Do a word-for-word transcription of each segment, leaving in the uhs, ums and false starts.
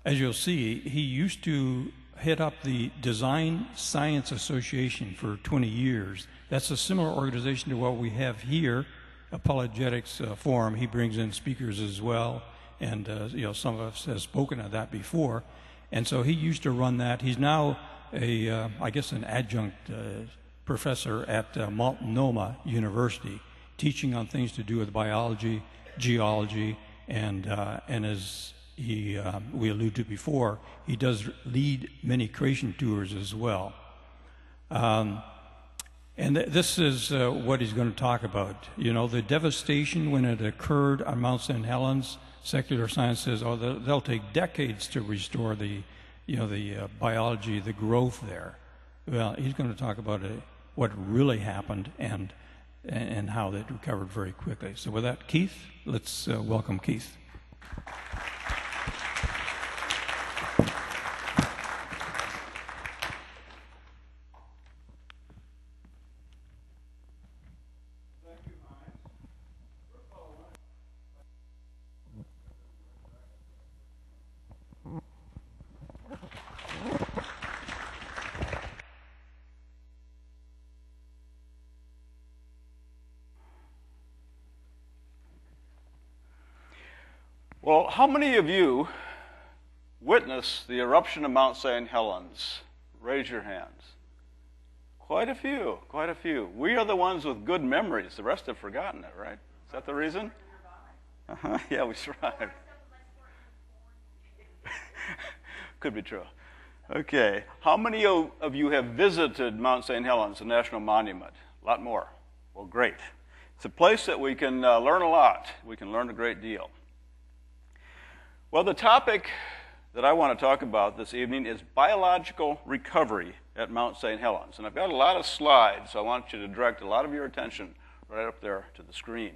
as you'll see, he used to head up the Design Science Association for twenty years. That's a similar organization to what we have here, Apologetics uh, Forum. He brings in speakers as well, and uh, you know, some of us have spoken at that before. And so he used to run that. He's now a, uh, I guess, an adjunct uh, professor at uh, Multnomah University, teaching on things to do with biology, geology, and uh, and as he uh, we alluded to before, he does lead many creation tours as well. Um, and th this is uh, what he's going to talk about. You know, the devastation when it occurred on Mount Saint Helens. Secular science says, oh, they'll, they'll take decades to restore the, you know, the uh, biology, the growth there. Well, he's going to talk about it, what really happened and and how that recovered very quickly. So with that, Keith, let's uh, welcome Keith. Well, how many of you witnessed the eruption of Mount Saint Helens? Raise your hands. Quite a few, quite a few. We are the ones with good memories. The rest have forgotten it, right? Is that the reason? Uh-huh. Yeah, we survived. Could be true. Okay. How many of you have visited Mount Saint Helens, the National Monument? A lot more. Well, great. It's a place that we can uh, learn a lot. We can learn a great deal. Well, the topic that I want to talk about this evening is biological recovery at Mount Saint Helens. And I've got a lot of slides, so I want you to direct a lot of your attention right up there to the screen.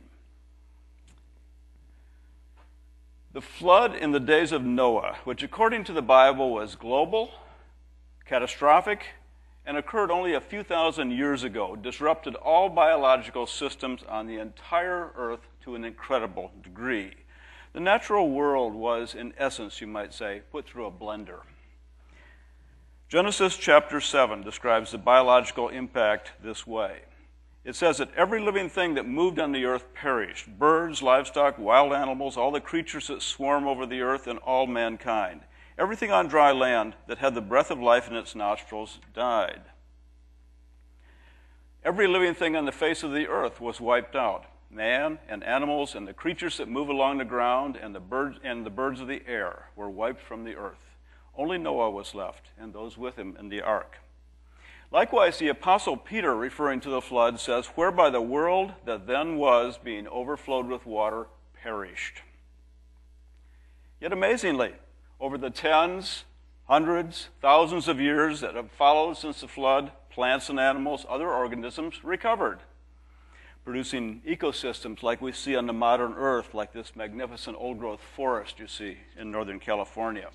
The flood in the days of Noah, which according to the Bible was global, catastrophic, and occurred only a few thousand years ago, disrupted all biological systems on the entire earth to an incredible degree. The natural world was, in essence, you might say, put through a blender. Genesis chapter seven describes the biological impact this way. It says that every living thing that moved on the earth perished. Birds, livestock, wild animals, all the creatures that swarm over the earth, and all mankind. Everything on dry land that had the breath of life in its nostrils died. Every living thing on the face of the earth was wiped out. Man and animals and the creatures that move along the ground and the birds and the birds of the air were wiped from the earth. Only Noah was left, and those with him in the ark. Likewise, the Apostle Peter, referring to the flood, says, whereby the world that then was, being overflowed with water, perished. Yet amazingly, over the tens, hundreds, thousands of years that have followed since the flood, plants and animals, other organisms recovered, producing ecosystems like we see on the modern earth, like this magnificent old-growth forest you see in Northern California.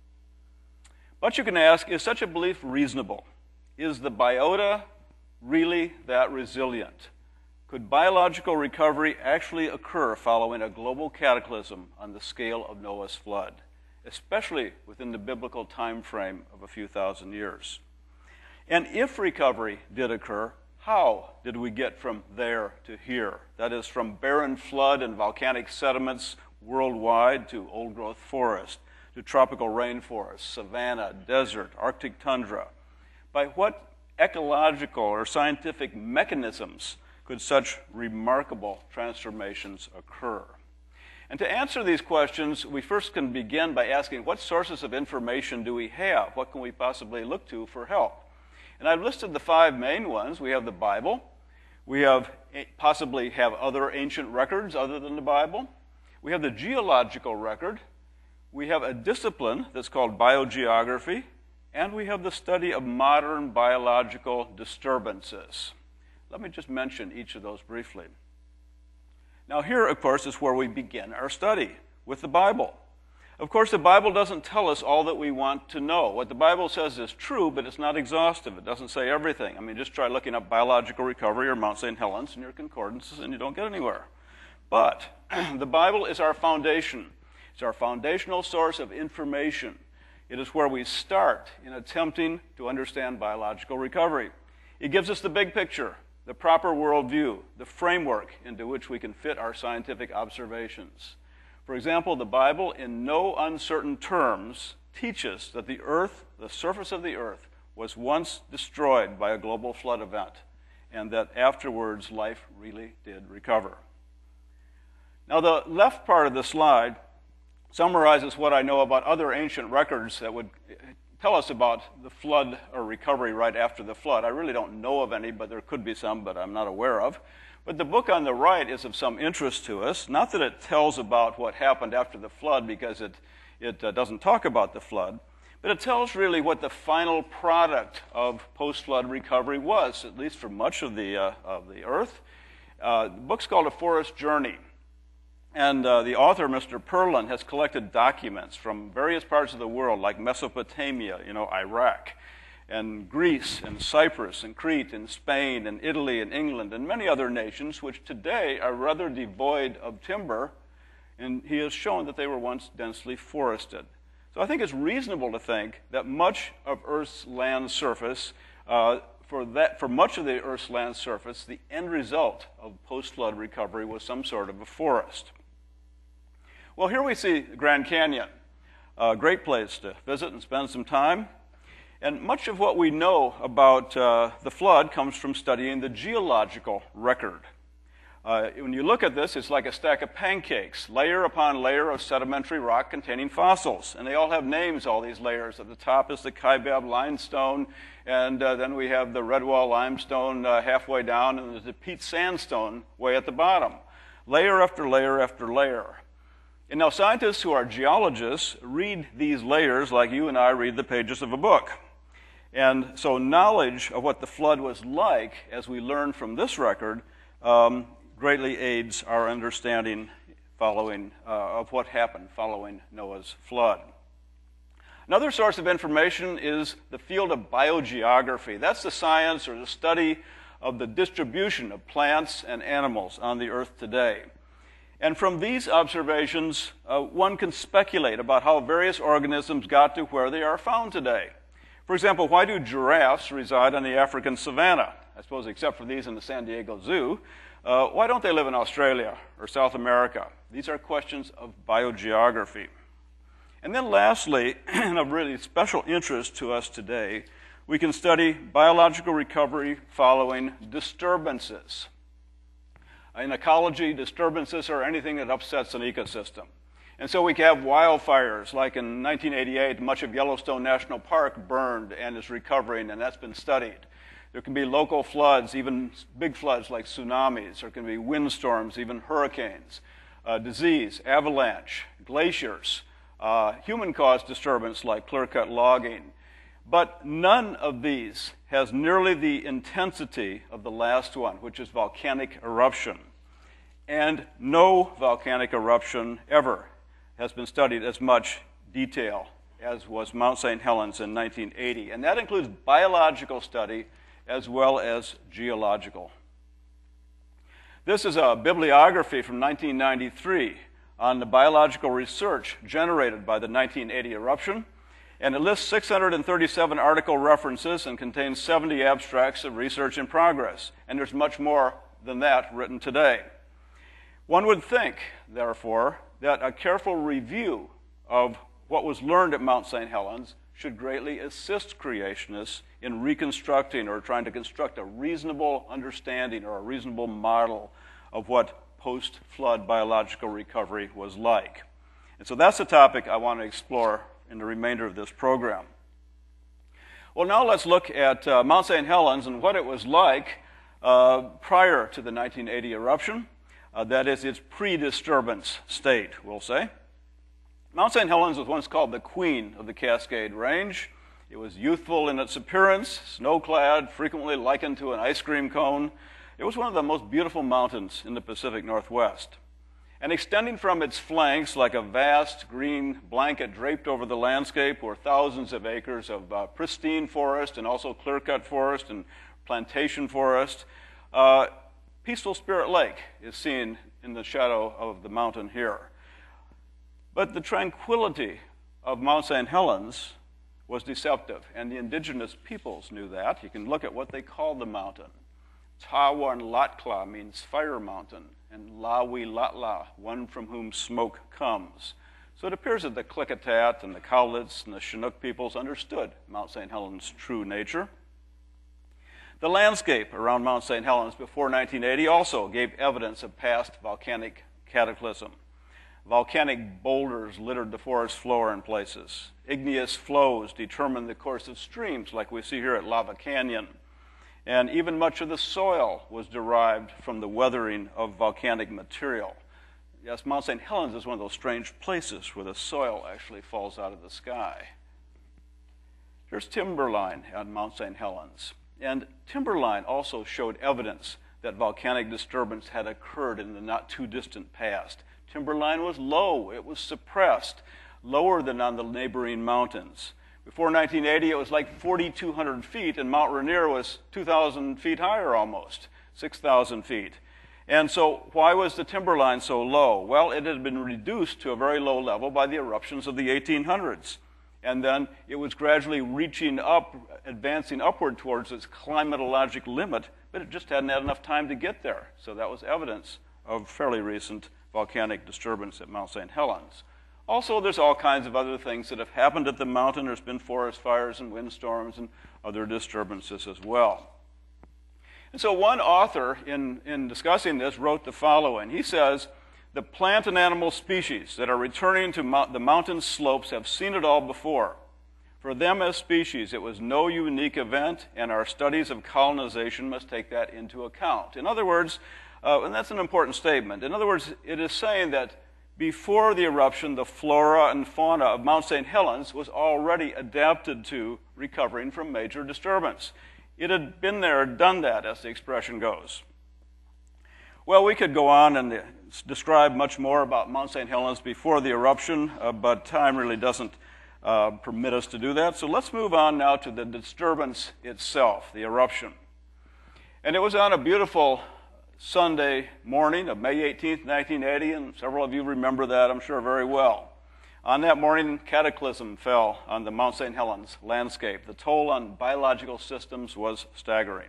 But you can ask, is such a belief reasonable? Is the biota really that resilient? Could biological recovery actually occur following a global cataclysm on the scale of Noah's flood, especially within the biblical time frame of a few thousand years? And if recovery did occur, how did we get from there to here? That is, from barren flood and volcanic sediments worldwide to old-growth forest, to tropical rainforest, savanna, desert, Arctic tundra. By what ecological or scientific mechanisms could such remarkable transformations occur? And to answer these questions, we first can begin by asking, what sources of information do we have? What can we possibly look to for help? And I've listed the five main ones. We have the Bible. We have possibly have other ancient records other than the Bible. We have the geological record. We have a discipline that's called biogeography. And we have the study of modern biological disturbances. Let me just mention each of those briefly. Now here, of course, is where we begin our study, with the Bible. Of course, the Bible doesn't tell us all that we want to know. What the Bible says is true, but it's not exhaustive. It doesn't say everything. I mean, just try looking up biological recovery or Mount Saint Helens in your concordances, and you don't get anywhere. But the Bible is our foundation. It's our foundational source of information. It is where we start in attempting to understand biological recovery. It gives us the big picture, the proper worldview, the framework into which we can fit our scientific observations. For example, the Bible, in no uncertain terms, teaches that the earth, the surface of the earth, was once destroyed by a global flood event, and that afterwards life really did recover. Now, the left part of the slide summarizes what I know about other ancient records that would tell us about the flood or recovery right after the flood. I really don't know of any, but there could be some, but I'm not aware of. But the book on the right is of some interest to us. Not that it tells about what happened after the flood, because it, it uh, doesn't talk about the flood, but it tells really what the final product of post-flood recovery was, at least for much of the, uh, of the earth. Uh, the book's called A Forest Journey. And uh, the author, Mister Perlin, has collected documents from various parts of the world, like Mesopotamia, you know, Iraq, and Greece, and Cyprus, and Crete, and Spain, and Italy, and England, and many other nations, which today are rather devoid of timber, and he has shown that they were once densely forested. So I think it's reasonable to think that much of Earth's land surface, uh, for, that, for much of the Earth's land surface, the end result of post-flood recovery was some sort of a forest. Well, here we see the Grand Canyon, a great place to visit and spend some time. And much of what we know about uh, the flood comes from studying the geological record. Uh, when you look at this, it's like a stack of pancakes, layer upon layer of sedimentary rock containing fossils. And they all have names, all these layers. At the top is the Kaibab limestone, and uh, then we have the Redwall limestone uh, halfway down, and there's the peat sandstone way at the bottom. Layer after layer after layer. And now scientists who are geologists read these layers like you and I read the pages of a book. And so knowledge of what the flood was like, as we learn from this record, um, greatly aids our understanding following, uh, of what happened following Noah's flood. Another source of information is the field of biogeography. That's the science or the study of the distribution of plants and animals on the earth today. And from these observations, uh, one can speculate about how various organisms got to where they are found today. For example, why do giraffes reside on the African savanna? I suppose except for these in the San Diego Zoo. Uh, why don't they live in Australia or South America? These are questions of biogeography. And then lastly, and of really special interest to us today, we can study biological recovery following disturbances. In ecology, disturbances are anything that upsets an ecosystem. And so we have wildfires, like in nineteen eighty-eight, much of Yellowstone National Park burned and is recovering, and that's been studied. There can be local floods, even big floods like tsunamis. There can be windstorms, even hurricanes, uh, disease, avalanche, glaciers, uh, human-caused disturbance like clear-cut logging. But none of these has nearly the intensity of the last one, which is volcanic eruption. And no volcanic eruption ever has been studied as much detail as was Mount Saint Helens in nineteen eighty. And that includes biological study as well as geological. This is a bibliography from nineteen ninety-three on the biological research generated by the nineteen eighty eruption. And it lists six hundred thirty-seven article references and contains seventy abstracts of research in progress. And there's much more than that written today. One would think, therefore, that a careful review of what was learned at Mount Saint Helens should greatly assist creationists in reconstructing or trying to construct a reasonable understanding or a reasonable model of what post-flood biological recovery was like. And so that's the topic I want to explore in the remainder of this program. Well, now let's look at uh, Mount Saint Helens and what it was like uh, prior to the nineteen eighty eruption. Uh, that is, its pre-disturbance state, we'll say. Mount Saint Helens was once called the queen of the Cascade Range. It was youthful in its appearance, snow-clad, frequently likened to an ice cream cone. It was one of the most beautiful mountains in the Pacific Northwest. And extending from its flanks like a vast green blanket draped over the landscape were thousands of acres of uh, pristine forest and also clear-cut forest and plantation forest. Uh, Peaceful Spirit Lake is seen in the shadow of the mountain here. But the tranquility of Mount Saint Helens was deceptive, and the indigenous peoples knew that. You can look at what they called the mountain. Tawan Latkla means fire mountain, and Lawi Latla, one from whom smoke comes. So it appears that the Klickitat and the Cowlitz and the Chinook peoples understood Mount Saint Helens' true nature. The landscape around Mount Saint Helens before nineteen eighty also gave evidence of past volcanic cataclysm. Volcanic boulders littered the forest floor in places. Igneous flows determined the course of streams, like we see here at Lava Canyon. And even much of the soil was derived from the weathering of volcanic material. Yes, Mount Saint Helens is one of those strange places where the soil actually falls out of the sky. Here's timberline on Mount Saint Helens. And timberline also showed evidence that volcanic disturbance had occurred in the not-too-distant past. Timberline was low. It was suppressed, lower than on the neighboring mountains. Before nineteen eighty, it was like forty-two hundred feet, and Mount Rainier was two thousand feet higher almost, six thousand feet. And so why was the timberline so low? Well, it had been reduced to a very low level by the eruptions of the eighteen hundreds. And then it was gradually reaching up, advancing upward towards its climatologic limit, but it just hadn't had enough time to get there. So that was evidence of fairly recent volcanic disturbance at Mount Saint Helens. Also, there's all kinds of other things that have happened at the mountain. There's been forest fires and windstorms and other disturbances as well. And so one author, in, in discussing this, wrote the following. He says, the plant and animal species that are returning to mount, the mountain slopes have seen it all before. For them as species, it was no unique event, and our studies of colonization must take that into account. In other words, uh, and that's an important statement, in other words, it is saying that before the eruption, the flora and fauna of Mount Saint Helens was already adapted to recovering from major disturbance. It had been there, done that, as the expression goes. Well, we could go on and describe much more about Mount Saint Helens before the eruption, uh, but time really doesn't uh, permit us to do that. So let's move on now to the disturbance itself, the eruption. And it was on a beautiful Sunday morning of May eighteenth, nineteen eighty, and several of you remember that, I'm sure, very well. On that morning, cataclysm fell on the Mount Saint Helens landscape. The toll on biological systems was staggering.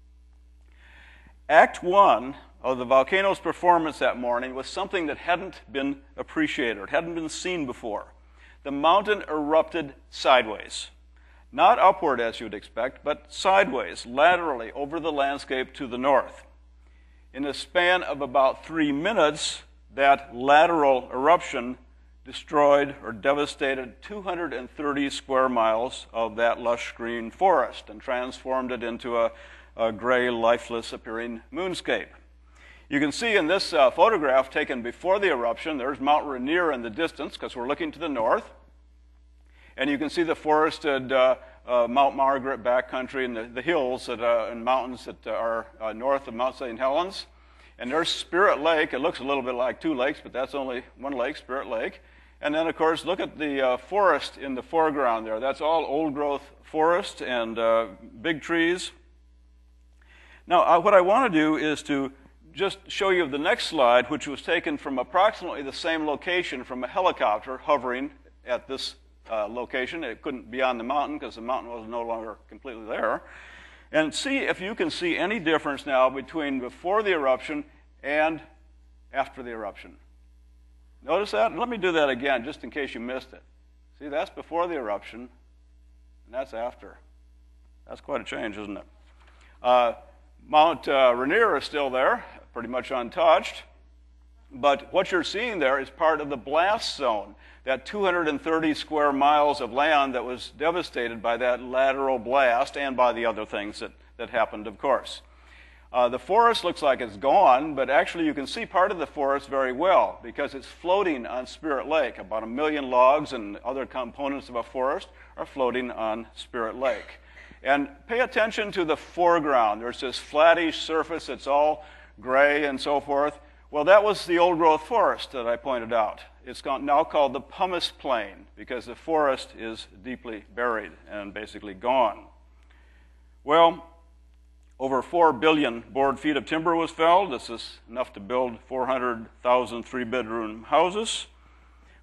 Act one of the volcano's performance that morning was something that hadn't been appreciated, hadn't been seen before. The mountain erupted sideways. Not upward, as you'd expect, but sideways, laterally, over the landscape to the north. In a span of about three minutes, that lateral eruption destroyed or devastated two hundred thirty square miles of that lush green forest and transformed it into a, a gray, lifeless appearing moonscape. You can see in this uh, photograph taken before the eruption, there's Mount Rainier in the distance because we're looking to the north. And you can see the forested uh, uh, Mount Margaret backcountry and the, the hills that, uh, and mountains that are uh, north of Mount Saint Helens. And there's Spirit Lake. It looks a little bit like two lakes, but that's only one lake, Spirit Lake. And then, of course, look at the uh, forest in the foreground there. That's all old-growth forest and uh, big trees. Now, uh, what I want to do is to just show you the next slide, which was taken from approximately the same location from a helicopter hovering at this uh, location. It couldn't be on the mountain because the mountain was no longer completely there. And see if you can see any difference now between before the eruption and after the eruption. Notice that? Let me do that again, just in case you missed it. See, that's before the eruption, and that's after. That's quite a change, isn't it? Uh, Mount uh, Rainier is still there, pretty much untouched. But what you're seeing there is part of the blast zone, that two hundred thirty square miles of land that was devastated by that lateral blast and by the other things that, that happened, of course. Uh, the forest looks like it's gone, but actually you can see part of the forest very well because it's floating on Spirit Lake. About a million logs and other components of a forest are floating on Spirit Lake. And pay attention to the foreground. There's this flattish surface. It's all gray and so forth. Well, that was the old-growth forest that I pointed out. It's now called the pumice plain because the forest is deeply buried and basically gone. Well, over four billion board feet of timber was felled. This is enough to build four hundred thousand three-bedroom houses.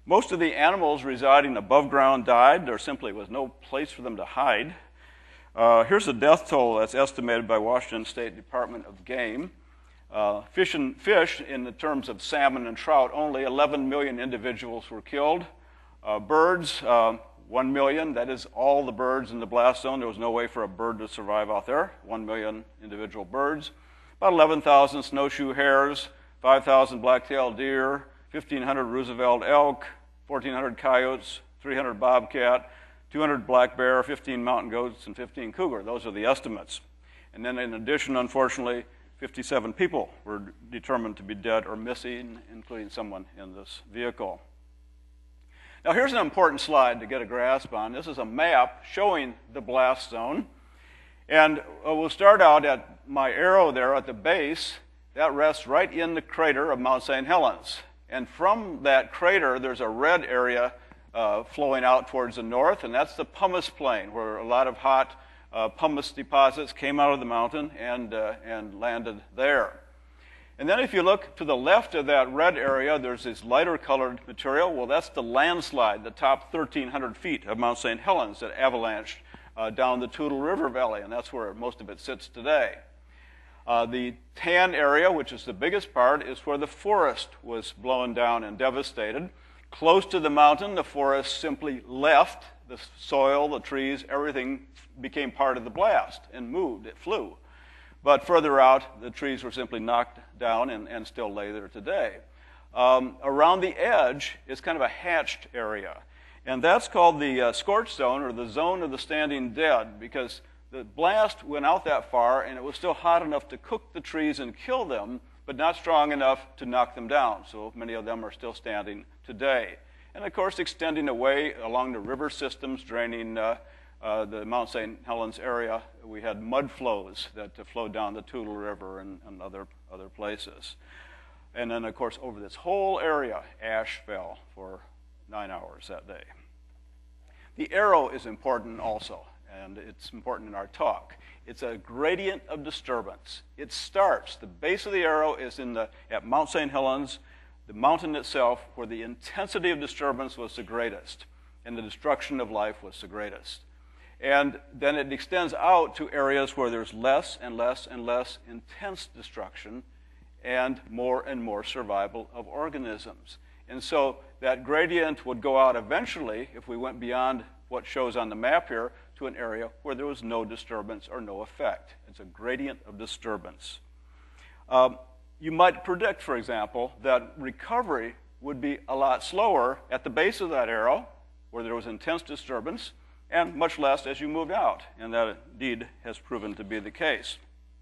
Most of the animals residing above ground died. There simply was no place for them to hide. Uh, here's the death toll that's estimated by Washington State Department of Game. Uh, fish and fish, in the terms of salmon and trout, only eleven million individuals were killed. Uh, birds, uh, one million. That is all the birds in the blast zone. There was no way for a bird to survive out there. one million individual birds. About eleven thousand snowshoe hares, five thousand black-tailed deer, fifteen hundred Roosevelt elk, fourteen hundred coyotes, three hundred bobcat, two hundred black bear, fifteen mountain goats, and fifteen cougar. Those are the estimates. And then in addition, unfortunately, fifty-seven people were determined to be dead or missing, including someone in this vehicle. Now here's an important slide to get a grasp on. This is a map showing the blast zone. And uh, we'll start out at my arrow there at the base. That rests right in the crater of Mount Saint Helens. And from that crater, there's a red area uh, flowing out towards the north, and that's the pumice plain, where a lot of hot uh, pumice deposits came out of the mountain and, uh, and landed there. And then if you look to the left of that red area, there's this lighter colored material. Well, that's the landslide, the top thirteen hundred feet of Mount Saint Helens that avalanched uh, down the Toutle River Valley, and that's where most of it sits today. Uh, the tan area, which is the biggest part, is where the forest was blown down and devastated. Close to the mountain, the forest simply left. The soil, the trees, everything became part of the blast and moved. It flew. But further out, the trees were simply knocked down and, and still lay there today. Um, around the edge is kind of a hatched area. And that's called the uh, scorch zone, or the zone of the standing dead, because the blast went out that far, and it was still hot enough to cook the trees and kill them, but not strong enough to knock them down. So many of them are still standing today. And of course, extending away along the river systems, draining uh, uh, the Mount Saint Helens area, we had mud flows that uh, flowed down the Toutle River and, and other, other places. And then, of course, over this whole area, ash fell for nine hours that day. The arrow is important also, and it's important in our talk. It's a gradient of disturbance. It starts, the base of the arrow is in the, at Mount Saint Helens, the mountain itself, where the intensity of disturbance was the greatest, and the destruction of life was the greatest. And then it extends out to areas where there's less and less and less intense destruction and more and more survival of organisms. And so that gradient would go out eventually, if we went beyond what shows on the map here, to an area where there was no disturbance or no effect. It's a gradient of disturbance. Um, you might predict, for example, that recovery would be a lot slower at the base of that arrow, where there was intense disturbance, and much less as you moved out. And that indeed has proven to be the case.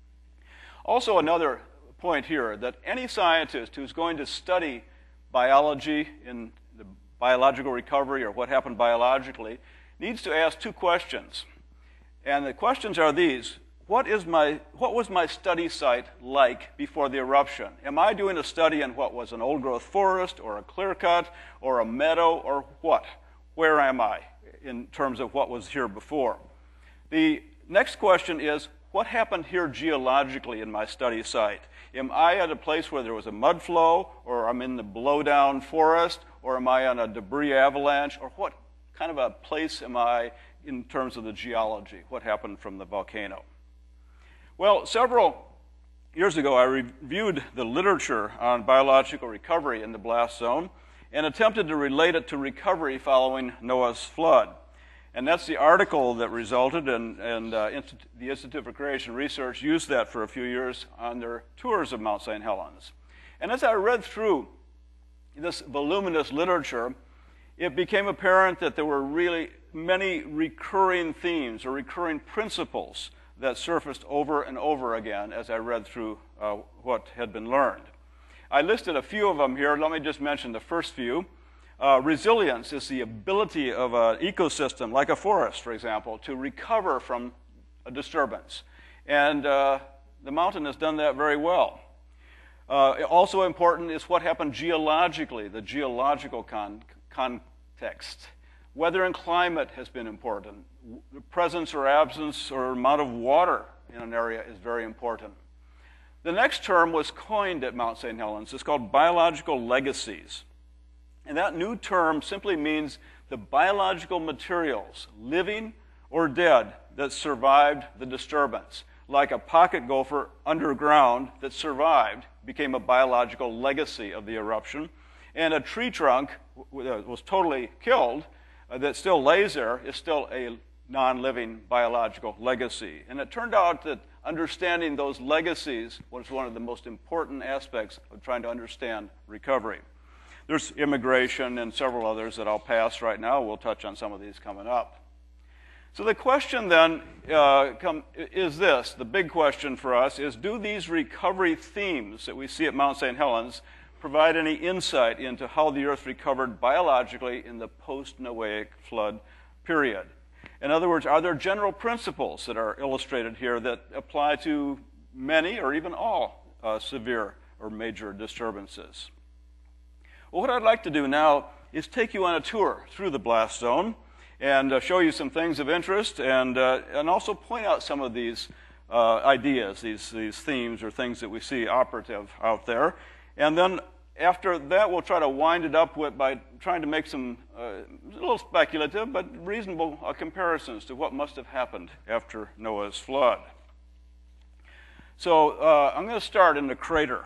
Also, another point here, that any scientist who's going to study biology in the biological recovery or what happened biologically needs to ask two questions. And the questions are these. What is my, what was my study site like before the eruption? Am I doing a study in what was an old-growth forest or a clear-cut or a meadow or what? Where am I in terms of what was here before? The next question is, what happened here geologically in my study site? Am I at a place where there was a mud flow, or I'm in the blowdown forest, or am I on a debris avalanche, or what kind of a place am I in terms of the geology? What happened from the volcano? Well, several years ago, I reviewed the literature on biological recovery in the blast zone and attempted to relate it to recovery following Noah's flood. And that's the article that resulted, and, and uh, Institute, the Institute for Creation Research used that for a few years on their tours of Mount Saint Helens. And as I read through this voluminous literature, it became apparent that there were really many recurring themes or recurring principles that surfaced over and over again as I read through uh, what had been learned. I listed a few of them here. Let me just mention the first few. Uh, resilience is the ability of an ecosystem, like a forest, for example, to recover from a disturbance. And uh, the mountain has done that very well. Uh, also important is what happened geologically, the geological con context. Weather and climate has been important. The presence or absence or amount of water in an area is very important. The next term was coined at Mount Saint Helens. It's called biological legacies. And that new term simply means the biological materials, living or dead, that survived the disturbance. Like a pocket gopher underground that survived became a biological legacy of the eruption. And a tree trunk that was totally killed uh, that still lays there is still a non-living biological legacy. And it turned out that understanding those legacies was one of the most important aspects of trying to understand recovery. There's immigration and several others that I'll pass right now. We'll touch on some of these coming up. So the question then uh, come, is this. The big question for us is, do these recovery themes that we see at Mount Saint Helens provide any insight into how the Earth recovered biologically in the post-Noahic flood period? In other words, are there general principles that are illustrated here that apply to many or even all uh, severe or major disturbances? Well, what I'd like to do now is take you on a tour through the blast zone and uh, show you some things of interest and, uh, and also point out some of these uh, ideas, these, these themes or things that we see operative out there. And then after that, we'll try to wind it up with, by trying to make some, uh, a little speculative, but reasonable uh, comparisons to what must have happened after Noah's flood. So uh, I'm going to start in the crater.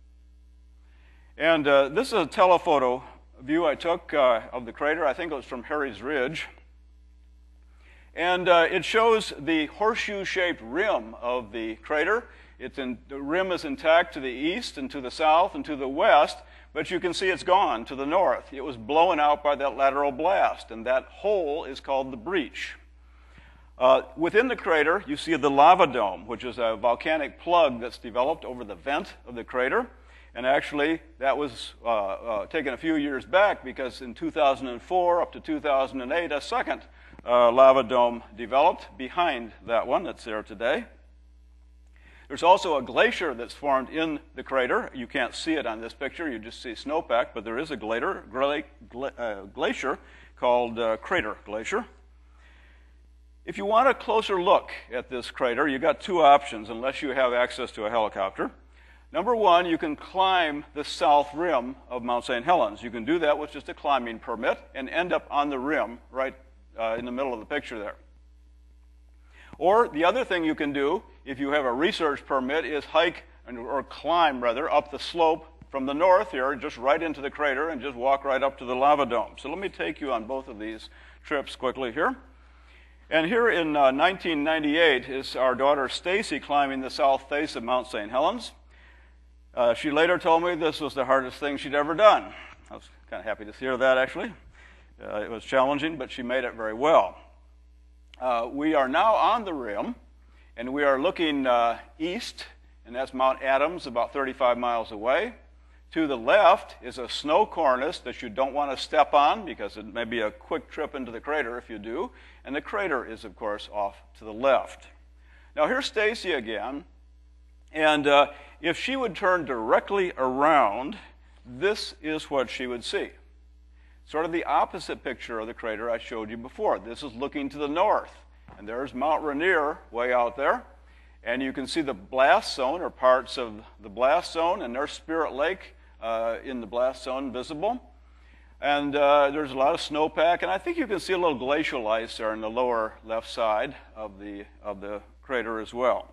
And uh, this is a telephoto view I took uh, of the crater. I think it was from Harry's Ridge. And uh, it shows the horseshoe-shaped rim of the crater. It's in, the rim is intact to the east and to the south and to the west, but you can see it's gone to the north. It was blown out by that lateral blast, and that hole is called the breach. Uh, within the crater, you see the lava dome, which is a volcanic plug that's developed over the vent of the crater. And actually, that was uh, uh, taken a few years back because in two thousand four up to two thousand eight, a second uh, lava dome developed behind that one that's there today. There's also a glacier that's formed in the crater. You can't see it on this picture. You just see snowpack, but there is a glacier, gla gla uh, glacier called uh, Crater Glacier. If you want a closer look at this crater, you've got two options unless you have access to a helicopter. Number one, you can climb the south rim of Mount Saint Helens. You can do that with just a climbing permit and end up on the rim right uh, in the middle of the picture there. Or the other thing you can do, if you have a research permit, is hike, or climb rather, up the slope from the north here, just right into the crater, and just walk right up to the lava dome. So let me take you on both of these trips quickly here. And here in uh, nineteen ninety-eight is our daughter Stacy climbing the south face of Mount Saint Helens. Uh, she later told me this was the hardest thing she'd ever done. I was kind of happy to hear that, actually. Uh, it was challenging, but she made it very well. Uh, we are now on the rim, and we are looking uh, east, and that's Mount Adams, about thirty-five miles away. To the left is a snow cornice that you don't want to step on because it may be a quick trip into the crater if you do. And the crater is, of course, off to the left. Now, here's Stacy again. And uh, if she would turn directly around, this is what she would see. Sort of the opposite picture of the crater I showed you before. This is looking to the north. And there's Mount Rainier way out there. And you can see the blast zone, or parts of the blast zone, and there's Spirit Lake uh, in the blast zone visible. And uh, there's a lot of snowpack, and I think you can see a little glacial ice there on the lower left side of the, of the crater as well.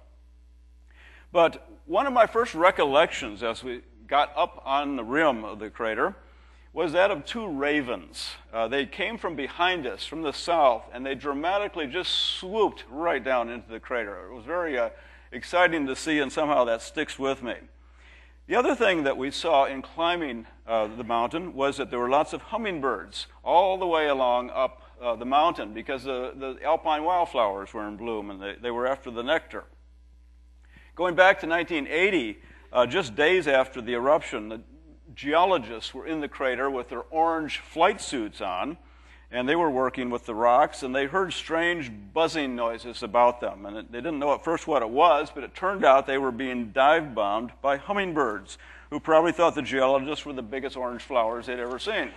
But one of my first recollections as we got up on the rim of the crater was that of two ravens. Uh, they came from behind us, from the south, and they dramatically just swooped right down into the crater. It was very uh, exciting to see, and somehow that sticks with me. The other thing that we saw in climbing uh, the mountain was that there were lots of hummingbirds all the way along up uh, the mountain because the, the alpine wildflowers were in bloom, and they, they were after the nectar. Going back to nineteen eighty, uh, just days after the eruption, the geologists were in the crater with their orange flight suits on, and they were working with the rocks, and they heard strange buzzing noises about them. And it, they didn't know at first what it was, but it turned out they were being dive-bombed by hummingbirds, who probably thought the geologists were the biggest orange flowers they'd ever seen.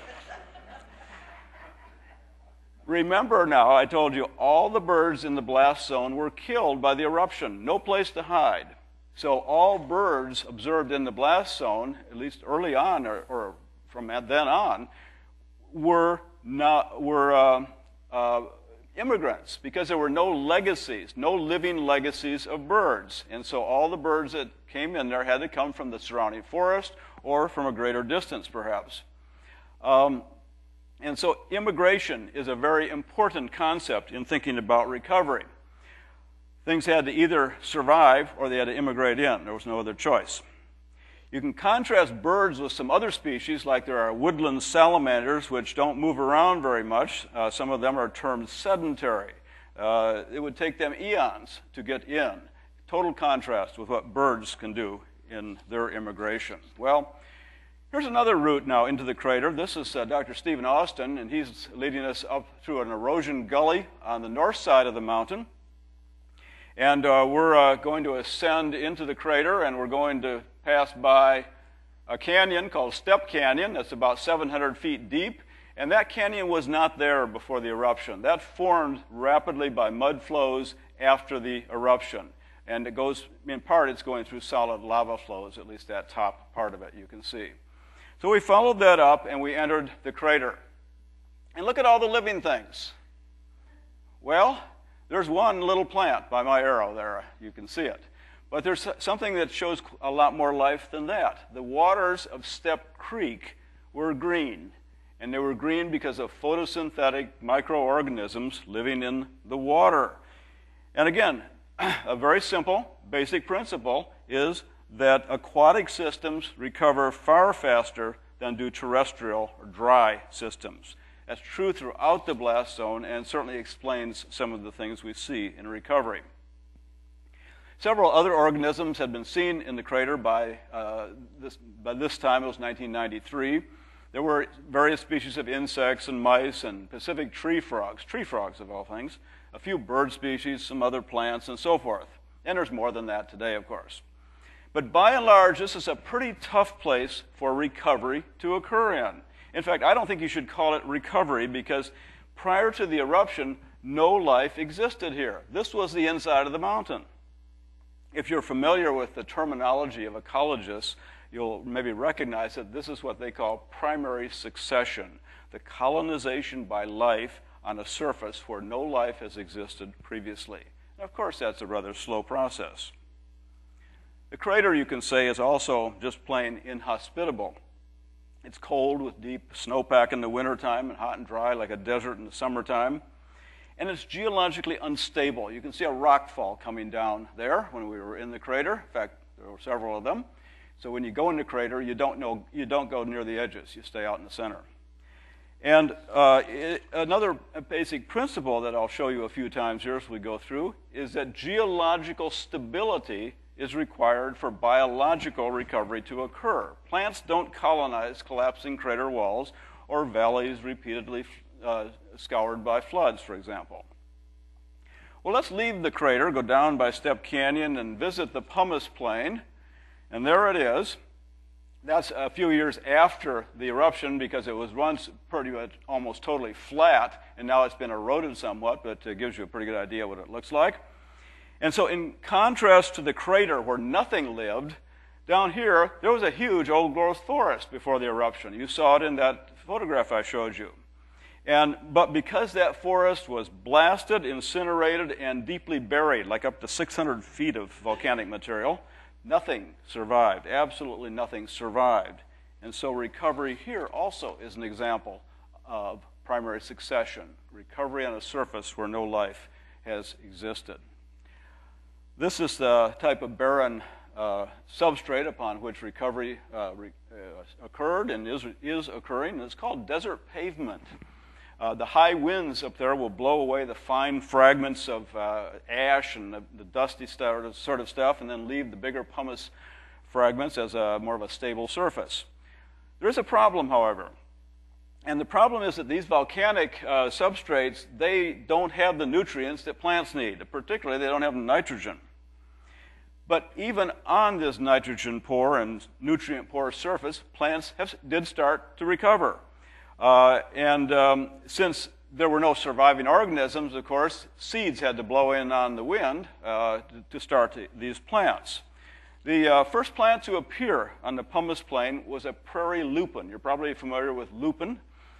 Remember now, I told you, all the birds in the blast zone were killed by the eruption. No place to hide. So all birds observed in the blast zone, at least early on, or, or from then on, were, not, were uh, uh, immigrants, because there were no legacies, no living legacies of birds. And so all the birds that came in there had to come from the surrounding forest or from a greater distance, perhaps. Um, and so immigration is a very important concept in thinking about recovery. Things had to either survive or they had to immigrate in. There was no other choice. You can contrast birds with some other species, like there are woodland salamanders, which don't move around very much. Uh, some of them are termed sedentary. Uh, it would take them eons to get in. Total contrast with what birds can do in their immigration. Well, here's another route now into the crater. This is uh, Doctor Stephen Austin, and he's leading us up through an erosion gully on the north side of the mountain. And uh, we're uh, going to ascend into the crater, and we're going to pass by a canyon called Step Canyon that's about seven hundred feet deep. And that canyon was not there before the eruption. That formed rapidly by mud flows after the eruption. And it goes, in part, it's going through solid lava flows, at least that top part of it you can see. So we followed that up, and we entered the crater. And look at all the living things. Well, there's one little plant by my arrow there. You can see it. But there's something that shows a lot more life than that. The waters of Step Creek were green. And they were green because of photosynthetic microorganisms living in the water. And again, a very simple, basic principle is that aquatic systems recover far faster than do terrestrial or dry systems. That's true throughout the blast zone and certainly explains some of the things we see in recovery. Several other organisms had been seen in the crater by, uh, this, by this time. It was nineteen ninety-three. There were various species of insects and mice and Pacific tree frogs, tree frogs of all things, a few bird species, some other plants, and so forth. And there's more than that today, of course. But by and large, this is a pretty tough place for recovery to occur in. In fact, I don't think you should call it recovery because prior to the eruption, no life existed here. This was the inside of the mountain. If you're familiar with the terminology of ecologists, you'll maybe recognize that this is what they call primary succession, the colonization by life on a surface where no life has existed previously. And of course, that's a rather slow process. The crater, you can say, is also just plain inhospitable. It's cold with deep snowpack in the wintertime and hot and dry like a desert in the summertime. And it's geologically unstable. You can see a rock fall coming down there when we were in the crater. In fact, there were several of them. So when you go in the crater, you don't, know, you don't go near the edges. You stay out in the center. And uh, it, another basic principle that I'll show you a few times here as we go through is that geological stability is required for biological recovery to occur. Plants don't colonize collapsing crater walls or valleys repeatedly uh, scoured by floods, for example. Well, let's leave the crater, go down by Step Canyon, and visit the pumice plain. And there it is. That's a few years after the eruption because it was once pretty much almost totally flat, and now it's been eroded somewhat, but it gives you a pretty good idea what it looks like. And so in contrast to the crater where nothing lived, down here there was a huge old-growth forest before the eruption. You saw it in that photograph I showed you. And, but because that forest was blasted, incinerated, and deeply buried, like up to six hundred feet of volcanic material, nothing survived. Absolutely nothing survived. And so recovery here also is an example of primary succession, recovery on a surface where no life has existed. This is the type of barren uh, substrate upon which recovery uh, re uh, occurred and is, is occurring. And it's called desert pavement. Uh, the high winds up there will blow away the fine fragments of uh, ash and the, the dusty sort of, sort of stuff and then leave the bigger pumice fragments as a, more of a stable surface. There is a problem, however. And the problem is that these volcanic uh, substrates, they don't have the nutrients that plants need. Particularly, they don't have nitrogen. But even on this nitrogen-poor and nutrient-poor surface, plants have, did start to recover. Uh, and um, since there were no surviving organisms, of course, seeds had to blow in on the wind uh, to, to start the, these plants. The uh, first plant to appear on the pumice plain was a prairie lupin. You're probably familiar with lupin.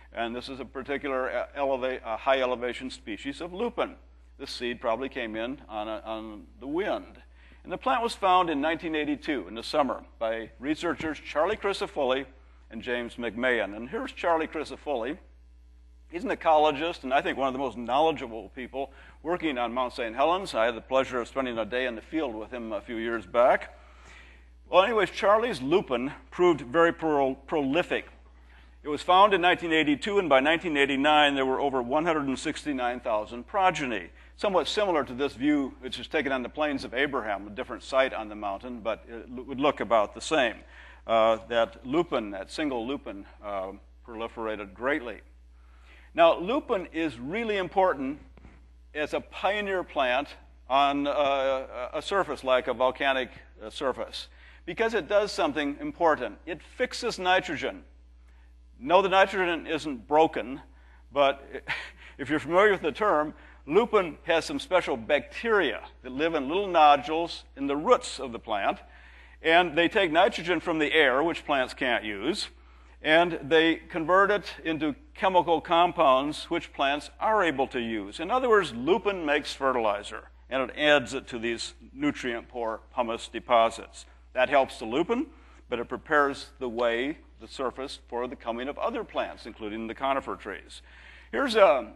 And this is a particular eleva uh, high elevation species of lupin. This seed probably came in on, a, on the wind. And the plant was found in nineteen eighty-two, in the summer, by researchers Charlie Crisafulli and James McMahon. And here's Charlie Crisafulli. He's an ecologist, and I think one of the most knowledgeable people working on Mount Saint Helens. I had the pleasure of spending a day in the field with him a few years back. Well, anyways, Charlie's lupin proved very pro prolific. It was found in nineteen eighty-two, and by nineteen eighty-nine, there were over one hundred sixty-nine thousand progeny. Somewhat similar to this view, which is taken on the Plains of Abraham, a different site on the mountain, but it would look about the same. Uh, that lupin, that single lupin, uh, proliferated greatly. Now, lupin is really important as a pioneer plant on uh, a surface like a volcanic uh, surface, because it does something important. It fixes nitrogen. No, the nitrogen isn't broken, but if you're familiar with the term, lupin has some special bacteria that live in little nodules in the roots of the plant, and they take nitrogen from the air, which plants can't use, and they convert it into chemical compounds which plants are able to use. In other words, lupin makes fertilizer, and it adds it to these nutrient-poor pumice deposits. That helps the lupin, but it prepares the way, the surface, for the coming of other plants, including the conifer trees. Here's a,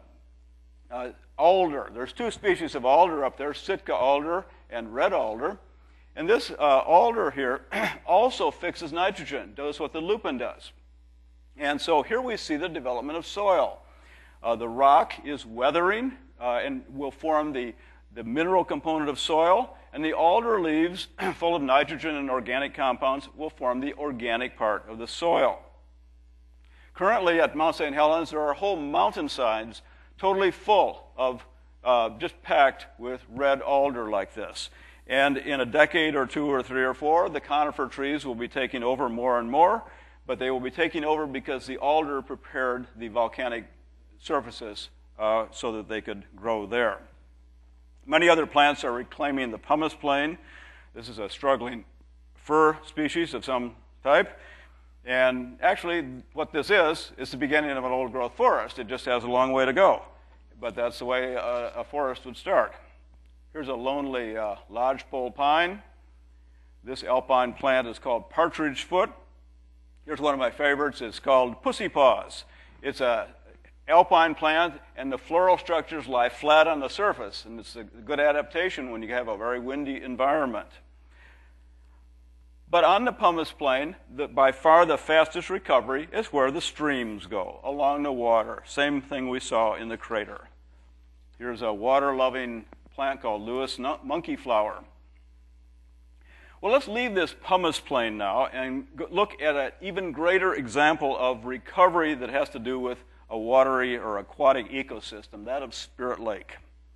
a alder. There's two species of alder up there, Sitka alder and red alder. And this uh, alder here also fixes nitrogen, does what the lupin does. And so here we see the development of soil. Uh, the rock is weathering uh, and will form the, the mineral component of soil, and the alder leaves, full of nitrogen and organic compounds, will form the organic part of the soil. Currently at Mount Saint Helens, there are whole mountainsides totally full of, uh, just packed with red alder like this. And in a decade or two or three or four, the conifer trees will be taking over more and more, but they will be taking over because the alder prepared the volcanic surfaces uh, so that they could grow there. Many other plants are reclaiming the pumice plain. This is a struggling fir species of some type. And actually, what this is, is the beginning of an old-growth forest. It just has a long way to go. But that's the way a, a forest would start. Here's a lonely uh, lodgepole pine. This alpine plant is called partridge foot. Here's one of my favorites. It's called pussy paws. It's a alpine plant, and the floral structures lie flat on the surface, and it's a good adaptation when you have a very windy environment. But on the pumice plain, the, by far the fastest recovery is where the streams go, along the water. Same thing we saw in the crater. Here's a water-loving plant called Lewis monkey flower. Well, let's leave this pumice plain now and look at an even greater example of recovery that has to do with a watery or aquatic ecosystem, that of Spirit Lake.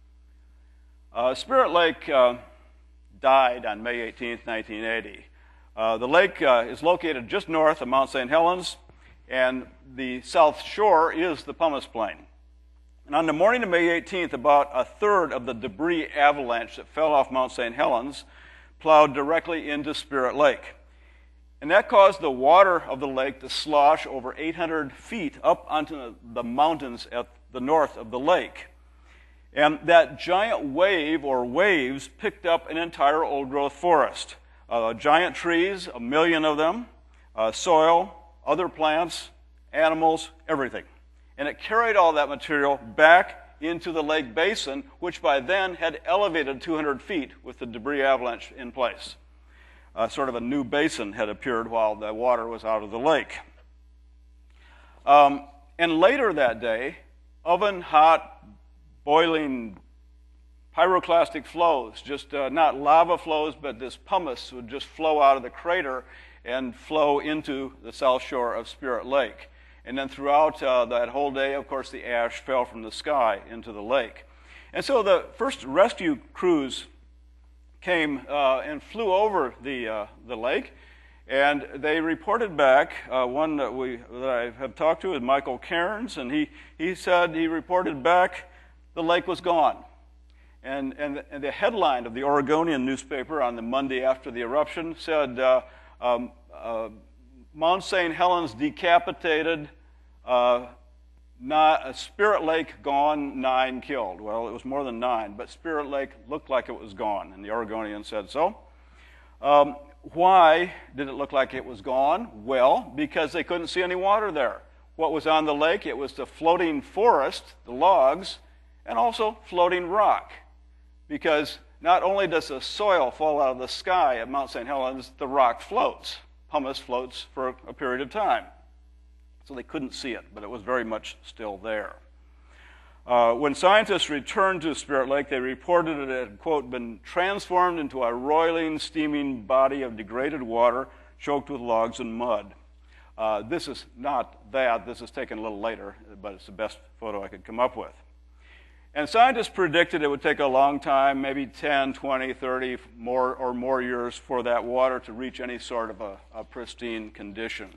Uh, Spirit Lake uh, died on May eighteenth, nineteen eighty. Uh, the lake uh, is located just north of Mount Saint Helens, and the south shore is the pumice plain. And on the morning of May eighteenth, about a third of the debris avalanche that fell off Mount Saint Helens plowed directly into Spirit Lake. And that caused the water of the lake to slosh over eight hundred feet up onto the mountains at the north of the lake. And that giant wave or waves picked up an entire old-growth forest. Uh, giant trees, a million of them, uh, soil, other plants, animals, everything. And it carried all that material back into the lake basin, which by then had elevated two hundred feet with the debris avalanche in place. Uh, sort of a new basin had appeared while the water was out of the lake. Um, and later that day, oven-hot, boiling pyroclastic flows, just uh, not lava flows, but this pumice would just flow out of the crater and flow into the south shore of Spirit Lake. And then throughout uh, that whole day, of course, the ash fell from the sky into the lake. And so the first rescue crews came uh, and flew over the, uh, the lake, and they reported back. Uh, one that, we, that I have talked to is Michael Cairns, and he, he said he reported back the lake was gone. And, and, and the headline of the Oregonian newspaper on the Monday after the eruption said, uh, um, uh, Mount Saint Helens decapitated, uh, not, uh, Spirit Lake gone, nine killed. Well, it was more than nine, but Spirit Lake looked like it was gone, and the Oregonian said so. Um, why did it look like it was gone? Well, because they couldn't see any water there. What was on the lake? It was the floating forest, the logs, and also floating rock. Because not only does the soil fall out of the sky at Mount Saint Helens, the rock floats. Pumice floats for a period of time. So they couldn't see it, but it was very much still there. Uh, when scientists returned to Spirit Lake, they reported it had, quote, been transformed into a roiling, steaming body of degraded water choked with logs and mud. Uh, this is not that. This is taken a little later, but it's the best photo I could come up with. And scientists predicted it would take a long time, maybe ten, twenty, thirty more or more years for that water to reach any sort of a, a pristine condition.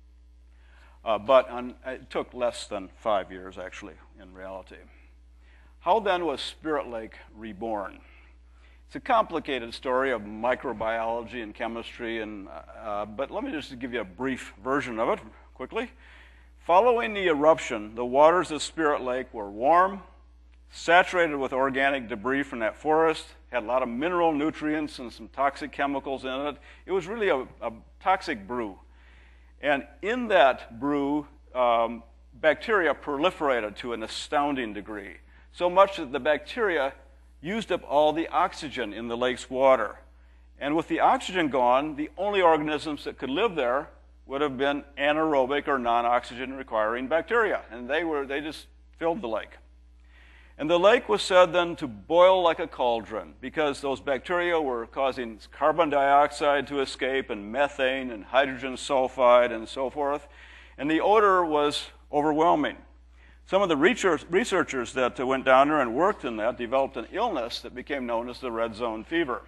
Uh, but on, it took less than five years, actually, in reality. How then was Spirit Lake reborn? It's a complicated story of microbiology and chemistry, and, uh, but let me just give you a brief version of it quickly. Following the eruption, the waters of Spirit Lake were warm, saturated with organic debris from that forest, had a lot of mineral nutrients and some toxic chemicals in it. It was really a, a toxic brew. And in that brew, um, bacteria proliferated to an astounding degree, so much that the bacteria used up all the oxygen in the lake's water. And with the oxygen gone, the only organisms that could live there would have been anaerobic or non-oxygen requiring bacteria. And they were, they just filled the lake. And the lake was said then to boil like a cauldron because those bacteria were causing carbon dioxide to escape and methane and hydrogen sulfide and so forth. And the odor was overwhelming. Some of the researchers that went down there and worked in that developed an illness that became known as the red zone fever.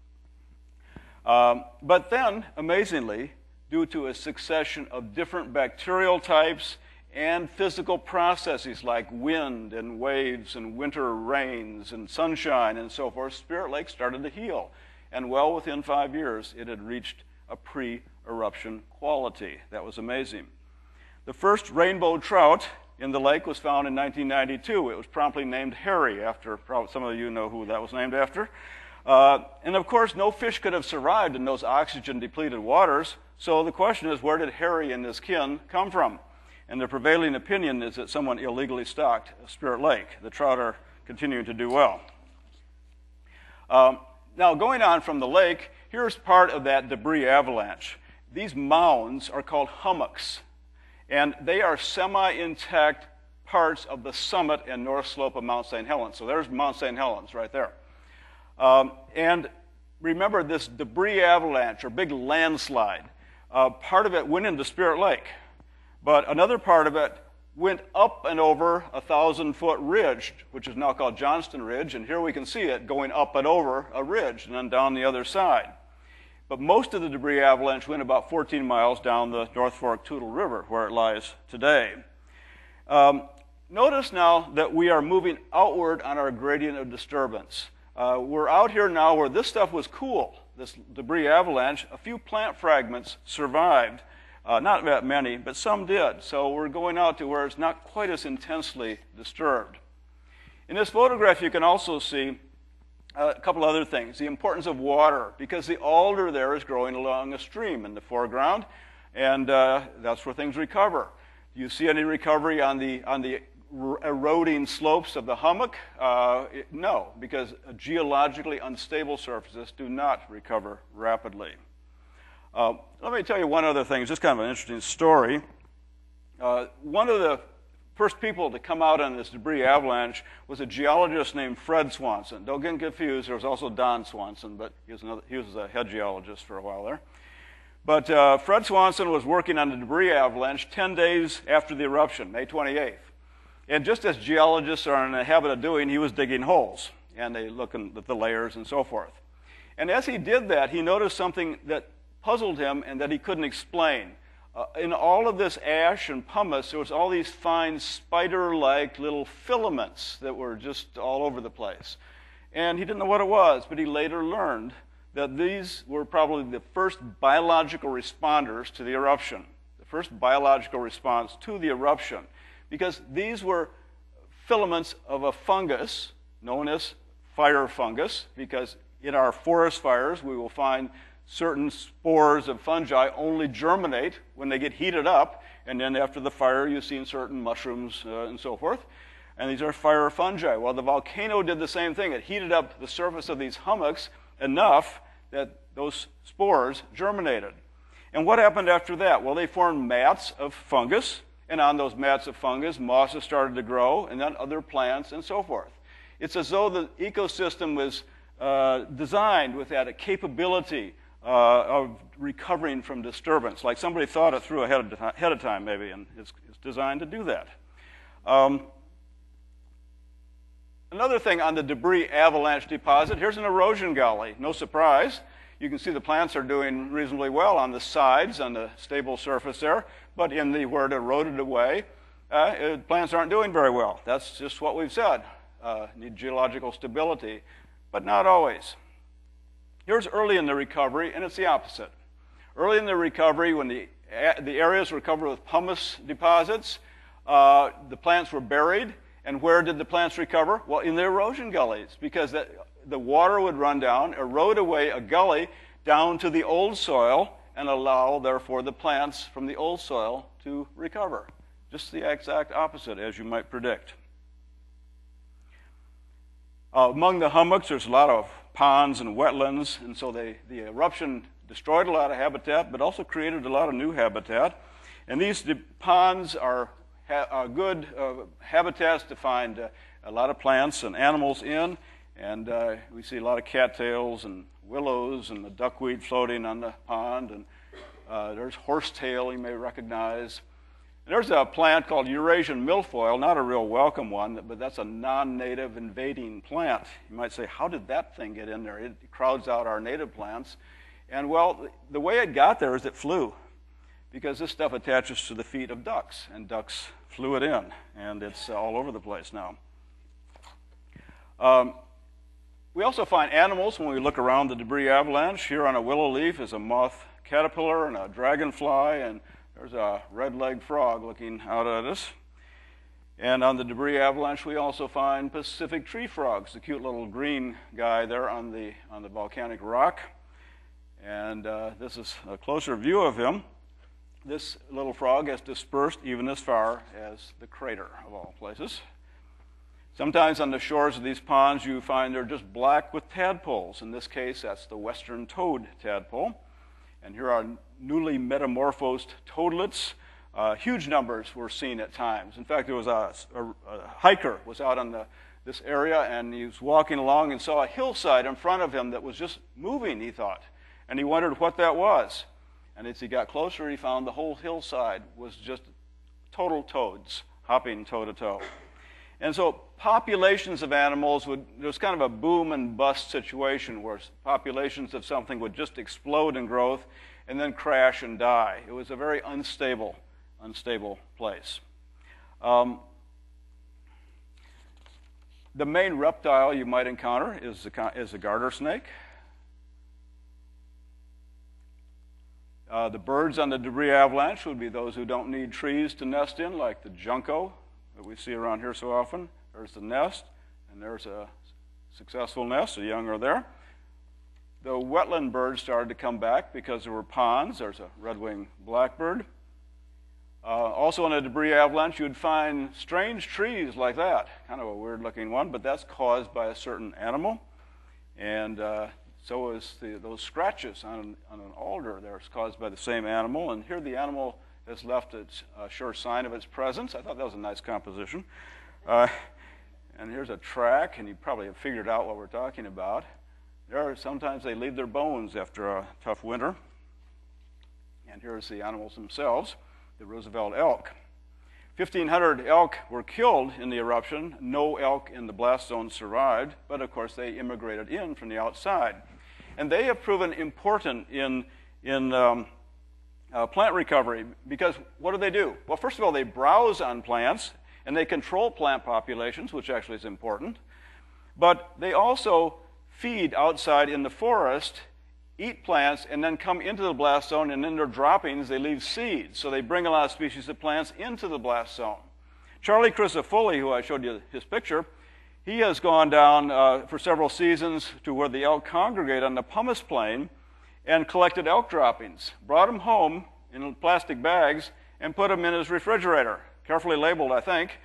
Um, but then, amazingly, due to a succession of different bacterial types and physical processes like wind and waves and winter rains and sunshine and so forth, Spirit Lake started to heal. And well within five years, it had reached a pre-eruption quality. That was amazing. The first rainbow trout in the lake was found in nineteen ninety-two. It was promptly named Harry, after, probably some of you know who that was named after. Uh, and of course, no fish could have survived in those oxygen-depleted waters. So the question is, where did Harry and his kin come from? And the prevailing opinion is that someone illegally stocked Spirit Lake. The trout are continuing to do well. Um, now, going on from the lake, here's part of that debris avalanche. These mounds are called hummocks, and they are semi-intact parts of the summit and north slope of Mount Saint Helens. So there's Mount Saint Helens right there. Um, and remember this debris avalanche, or big landslide, uh, part of it went into Spirit Lake. But another part of it went up and over a thousand-foot ridge, which is now called Johnston Ridge, and here we can see it going up and over a ridge and then down the other side. But most of the debris avalanche went about fourteen miles down the North Fork Toutle River, where it lies today. Um, notice now that we are moving outward on our gradient of disturbance. Uh, we're out here now where this stuff was cool, this debris avalanche. A few plant fragments survived. Uh, not that many, but some did. So we're going out to where it's not quite as intensely disturbed. In this photograph, you can also see uh, a couple other things. The importance of water, because the alder there is growing along a stream in the foreground, and uh, that's where things recover. Do you see any recovery on the, on the eroding slopes of the hummock? Uh, it, no, because geologically unstable surfaces do not recover rapidly. Uh, let me tell you one other thing. It's just kind of an interesting story. Uh, one of the first people to come out on this debris avalanche was a geologist named Fred Swanson. Don't get confused. There was also Don Swanson, but he was, another, he was a head geologist for a while there. But uh, Fred Swanson was working on the debris avalanche ten days after the eruption, May twenty-eighth. And just as geologists are in the habit of doing, he was digging holes, and they look at the layers and so forth. And as he did that, he noticed something that puzzled him and that he couldn't explain. Uh, in all of this ash and pumice, there was all these fine spider-like little filaments that were just all over the place. And he didn't know what it was, but he later learned that these were probably the first biological responders to the eruption, the first biological response to the eruption, because these were filaments of a fungus known as fire fungus, because in our forest fires we will find certain spores of fungi only germinate when they get heated up, and then after the fire you've seen certain mushrooms uh, and so forth. And these are fire fungi. Well, the volcano did the same thing. It heated up the surface of these hummocks enough that those spores germinated. And what happened after that? Well, they formed mats of fungus, and on those mats of fungus, mosses started to grow, and then other plants and so forth. It's as though the ecosystem was uh, designed with that capability uh, of recovering from disturbance, like somebody thought it through ahead of, ahead of time, maybe, and it's, it's designed to do that. Um, Another thing on the debris avalanche deposit, here's an erosion gully. No surprise. You can see the plants are doing reasonably well on the sides, on the stable surface there, but in the where it eroded away, uh, it, plants aren't doing very well. That's just what we've said. Uh, need geological stability, but not always. Here's early in the recovery, and it's the opposite. Early in the recovery, when the, the areas were covered with pumice deposits, uh, the plants were buried. And where did the plants recover? Well, in the erosion gullies, because that, the water would run down, erode away a gully down to the old soil, and allow, therefore, the plants from the old soil to recover. Just the exact opposite, as you might predict. Uh, among the hummocks, there's a lot of ponds and wetlands, and so they, the eruption destroyed a lot of habitat, but also created a lot of new habitat. And these the ponds are Ha uh, good uh, habitats to find uh, a lot of plants and animals in, and uh, we see a lot of cattails and willows and the duckweed floating on the pond, and uh, there's horsetail you may recognize. And there's a plant called Eurasian milfoil, not a real welcome one, but that's a non-native invading plant. You might say, how did that thing get in there? It crowds out our native plants. And well, the way it got there is it flew, because this stuff attaches to the feet of ducks, and ducks flew it in, and it's all over the place now. Um, we also find animals when we look around the debris avalanche. Here on a willow leaf is a moth caterpillar and a dragonfly, and there's a red-legged frog looking out at us. And on the debris avalanche, we also find Pacific tree frogs, the cute little green guy there on the, on the volcanic rock. And uh, this is a closer view of him. This little frog has dispersed even as far as the crater, of all places. Sometimes on the shores of these ponds you find they're just black with tadpoles. In this case, that's the western toad tadpole. And here are newly metamorphosed toadlets. Uh, huge numbers were seen at times. In fact, there was a, a, a hiker was out on the, this area, and he was walking along and saw a hillside in front of him that was just moving, he thought. And he wondered what that was. And as he got closer, he found the whole hillside was just total toads, hopping toe to toe. And so populations of animals would, there was kind of a boom and bust situation where populations of something would just explode in growth and then crash and die. It was a very unstable, unstable place. Um, the main reptile you might encounter is the, is the garter snake. Uh, the birds on the debris avalanche would be those who don't need trees to nest in, like the junco that we see around here so often. There's the nest, and there's a successful nest. The young are there. The wetland birds started to come back because there were ponds. There's a red-winged blackbird. Uh, also on a debris avalanche, you'd find strange trees like that. Kind of a weird-looking one, but that's caused by a certain animal. And uh, so is the, those scratches on, on an alder there is caused by the same animal. And here the animal has left its uh, sure sign of its presence. I thought that was a nice composition. Uh, and here's a track, and you probably have figured out what we're talking about. There are, sometimes they leave their bones after a tough winter. And here's the animals themselves, the Roosevelt elk. fifteen hundred elk were killed in the eruption. No elk in the blast zone survived, but of course they immigrated in from the outside. And they have proven important in, in um, uh, plant recovery, because what do they do? Well, first of all, they browse on plants, and they control plant populations, which actually is important. But they also feed outside in the forest, eat plants, and then come into the blast zone, and in their droppings, they leave seeds. So they bring a lot of species of plants into the blast zone. Charlie Crisafulli, who I showed you his picture, he has gone down uh, for several seasons to where the elk congregate on the Pumice Plain and collected elk droppings, brought them home in plastic bags, and put them in his refrigerator, carefully labeled, I think,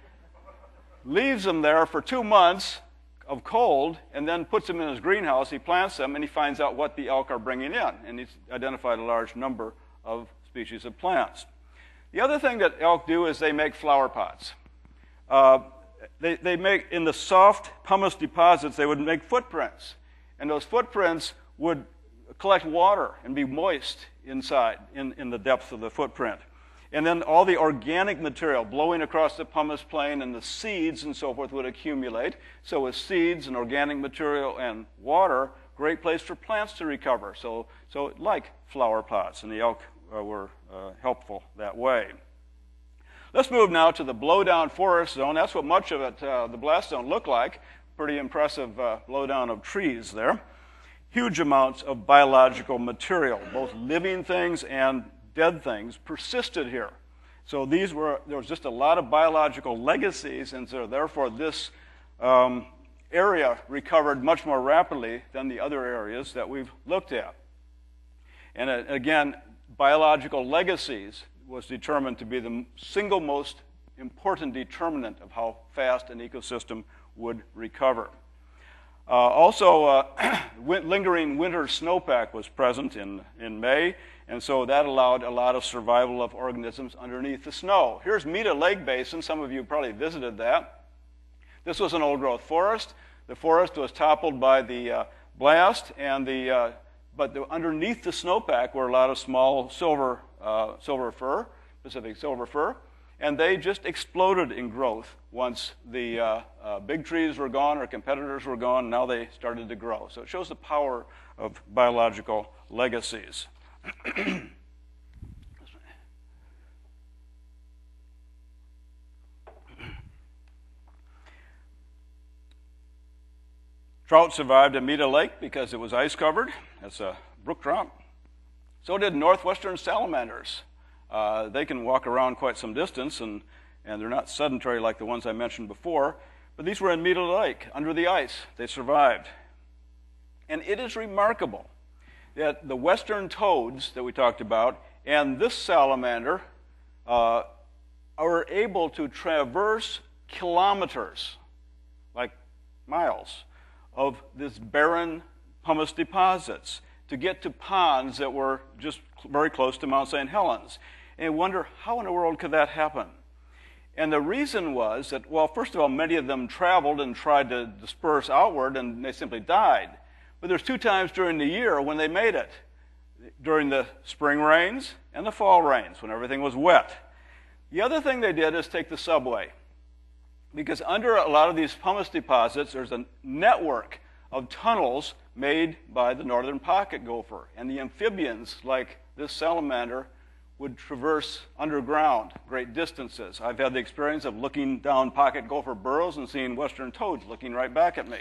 leaves them there for two months of cold, and then puts them in his greenhouse. He plants them, and he finds out what the elk are bringing in, and he's identified a large number of species of plants. The other thing that elk do is they make flower pots. Uh, they, they make, in the soft pumice deposits, they would make footprints, and those footprints would collect water and be moist inside, in, in the depth of the footprint. And then all the organic material blowing across the pumice plain and the seeds and so forth would accumulate. So with seeds and organic material and water, great place for plants to recover. So, so like flower pots, and the elk uh, were uh, helpful that way. Let's move now to the blowdown forest zone. That's what much of it, uh, the blast zone, looked like. Pretty impressive uh, blowdown of trees there. Huge amounts of biological material, both living things and dead things, persisted here. So these were, there was just a lot of biological legacies, and so therefore this um, area recovered much more rapidly than the other areas that we've looked at. And uh, again, biological legacies was determined to be the single most important determinant of how fast an ecosystem would recover. Uh, also, uh, lingering winter snowpack was present in, in May, and so that allowed a lot of survival of organisms underneath the snow. Here's Meta Lake Basin. Some of you probably visited that. This was an old-growth forest. The forest was toppled by the uh, blast, and the, uh, but the, underneath the snowpack were a lot of small silver, uh, silver fir, Pacific silver fir, and they just exploded in growth once the uh, uh, big trees were gone or competitors were gone. Now they started to grow. So it shows the power of biological legacies. Trout survived at Meta Lake because it was ice covered. That's a brook trout. So did northwestern salamanders. Uh, they can walk around quite some distance, and, and they're not sedentary like the ones I mentioned before. But these were in Meta Lake, under the ice. They survived. And it is remarkable that the western toads that we talked about and this salamander uh, are able to traverse kilometers, like miles, of this barren pumice deposits to get to ponds that were just very close to Mount Saint Helens. And you wonder, how in the world could that happen? And the reason was that, well, first of all, many of them traveled and tried to disperse outward, and they simply died. But there's two times during the year when they made it, during the spring rains and the fall rains, when everything was wet. The other thing they did is take the subway, because under a lot of these pumice deposits, there's a network of tunnels made by the northern pocket gopher, and the amphibians, like this salamander, would traverse underground great distances. I've had the experience of looking down pocket gopher burrows and seeing western toads looking right back at me.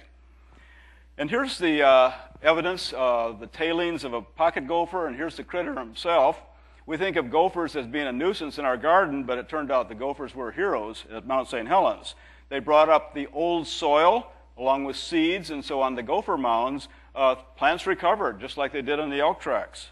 And here's the uh, evidence of the tailings of a pocket gopher, and here's the critter himself. We think of gophers as being a nuisance in our garden, but it turned out the gophers were heroes at Mount Saint Helens. They brought up the old soil along with seeds, and so on the gopher mounds, uh, plants recovered, just like they did on the elk tracks.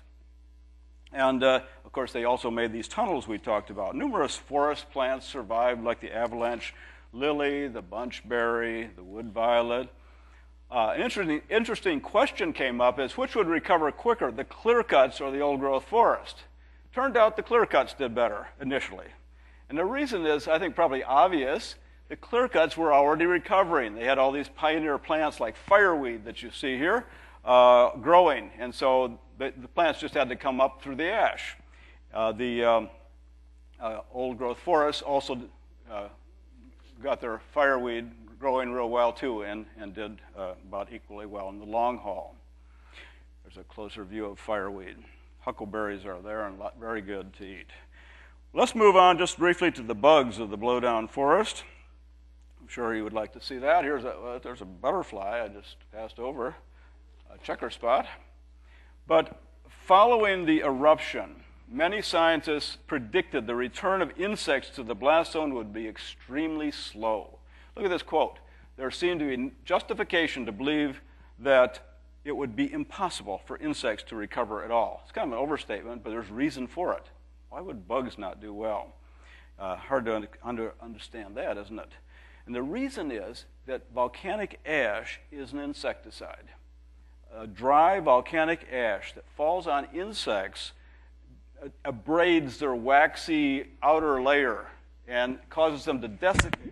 And, uh, of course, they also made these tunnels we talked about. Numerous forest plants survived, like the avalanche lily, the bunchberry, the wood violet. Uh, an interesting, interesting question came up is, which would recover quicker, the clear-cuts or the old-growth forest? Turned out the clear-cuts did better initially. And the reason is, I think, probably obvious. The clear-cuts were already recovering. They had all these pioneer plants like fireweed that you see here uh, growing, and so the, the plants just had to come up through the ash. Uh, the um, uh, old-growth forests also uh, got their fireweed growing real well too, and, and did uh, about equally well in the long haul. There's a closer view of fireweed. Huckleberries are there and very good to eat. Let's move on just briefly to the bugs of the blowdown forest. I'm sure you would like to see that. Here's a, uh, there's a butterfly I just passed over, a checker spot. But following the eruption many scientists predicted the return of insects to the blast zone would be extremely slow. Look at this quote. There seemed to be justification to believe that it would be impossible for insects to recover at all. It's kind of an overstatement, but there's reason for it. Why would bugs not do well? Uh, hard to under, understand that, isn't it? And the reason is that volcanic ash is an insecticide. Uh, dry volcanic ash that falls on insects abrades their waxy outer layer and causes them to desiccate.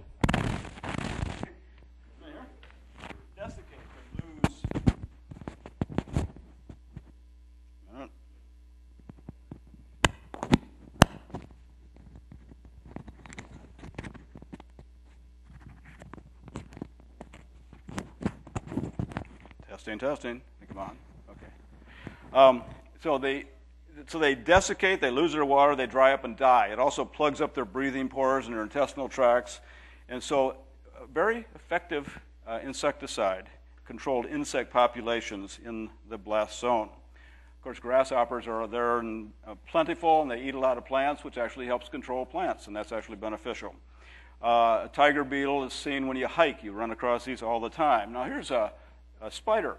Desiccate, to lose. Testing, testing. Come on. Okay. Um, so they. So they desiccate, they lose their water, they dry up and die. It also plugs up their breathing pores and their intestinal tracts. And so a very effective uh, insecticide controlled insect populations in the blast zone. Of course, grasshoppers are there and uh, plentiful, and they eat a lot of plants, which actually helps control plants, and that's actually beneficial. Uh, a tiger beetle is seen when you hike. You run across these all the time. Now here's a, a spider.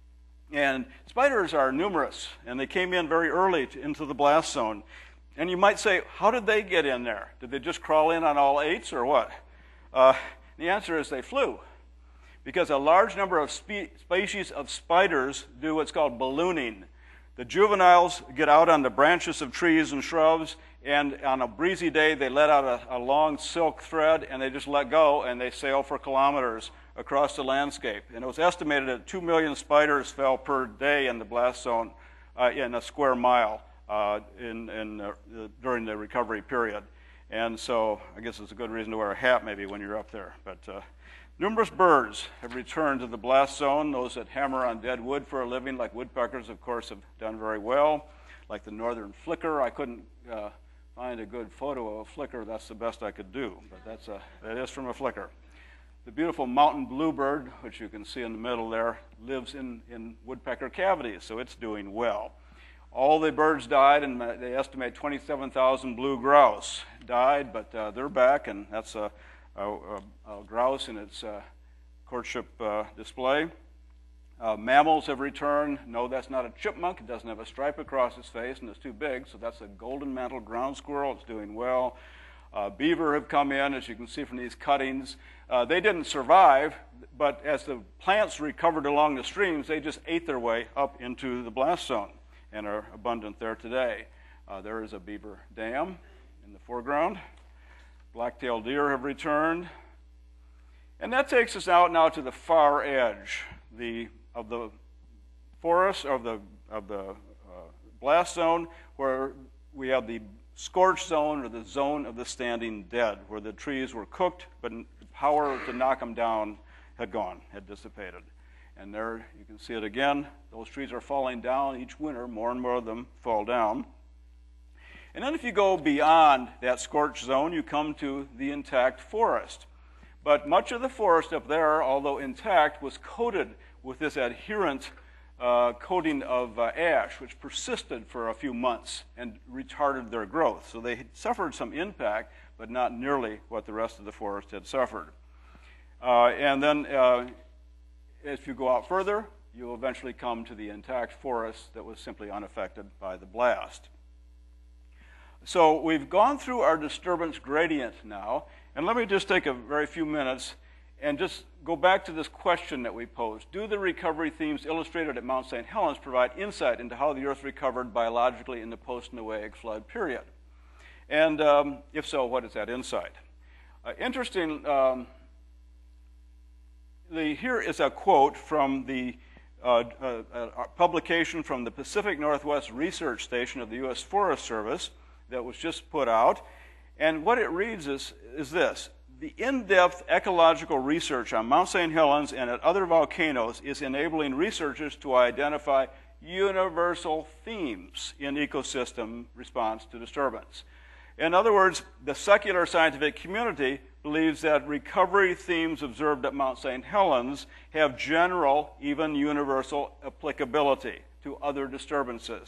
And spiders are numerous, and they came in very early to, into the blast zone. And you might say, how did they get in there? Did they just crawl in on all eights, or what? Uh, the answer is they flew. Because a large number of spe species of spiders do what's called ballooning. The juveniles get out on the branches of trees and shrubs, and on a breezy day, they let out a, a long silk thread, and they just let go, and they sail for kilometers across the landscape. And it was estimated that two million spiders fell per day in the blast zone uh, in a square mile uh, in, in, uh, during the recovery period. And so I guess it's a good reason to wear a hat maybe when you're up there. But uh, numerous birds have returned to the blast zone. Those that hammer on dead wood for a living, like woodpeckers, of course, have done very well. Like the northern flicker, I couldn't uh, find a good photo of a flicker. That's the best I could do, but that's a, that is from a flicker. The beautiful mountain bluebird, which you can see in the middle there, lives in, in woodpecker cavities, so it's doing well. All the birds died, and they estimate twenty-seven thousand blue grouse died, but uh, they're back, and that's a, a, a, a grouse in its uh, courtship uh, display. Uh, mammals have returned. No, that's not a chipmunk. It doesn't have a stripe across its face, and it's too big, so that's a golden-mantled ground squirrel. It's doing well. Uh, beaver have come in, as you can see from these cuttings. Uh, they didn't survive, but as the plants recovered along the streams, they just ate their way up into the blast zone and are abundant there today. Uh, there is a beaver dam in the foreground. Black-tailed deer have returned. And that takes us out now to the far edge the, of the forest, of the, of the uh, blast zone, where we have the scorched zone, or the zone of the standing dead, where the trees were cooked, but the power to knock them down had gone, had dissipated. And there you can see it again. Those trees are falling down each winter. More and more of them fall down. And then if you go beyond that scorched zone, you come to the intact forest. But much of the forest up there, although intact, was coated with this adherent Uh, coating of uh, ash, which persisted for a few months and retarded their growth. So they suffered some impact, but not nearly what the rest of the forest had suffered. Uh, and then uh, if you go out further, you'll eventually come to the intact forest that was simply unaffected by the blast. So we've gone through our disturbance gradient now, and let me just take a very few minutes and just go back to this question that we posed. Do the recovery themes illustrated at Mount Saint Helens provide insight into how the Earth recovered biologically in the post-Noahic flood period? And um, if so, what is that insight? Uh, interesting, um, the, here is a quote from the uh, uh, uh, publication from the Pacific Northwest Research Station of the U S Forest Service that was just put out. And what it reads is, is this. The in-depth ecological research on Mount Saint Helens and at other volcanoes is enabling researchers to identify universal themes in ecosystem response to disturbance. In other words, the secular scientific community believes that recovery themes observed at Mount Saint Helens have general, even universal applicability to other disturbances.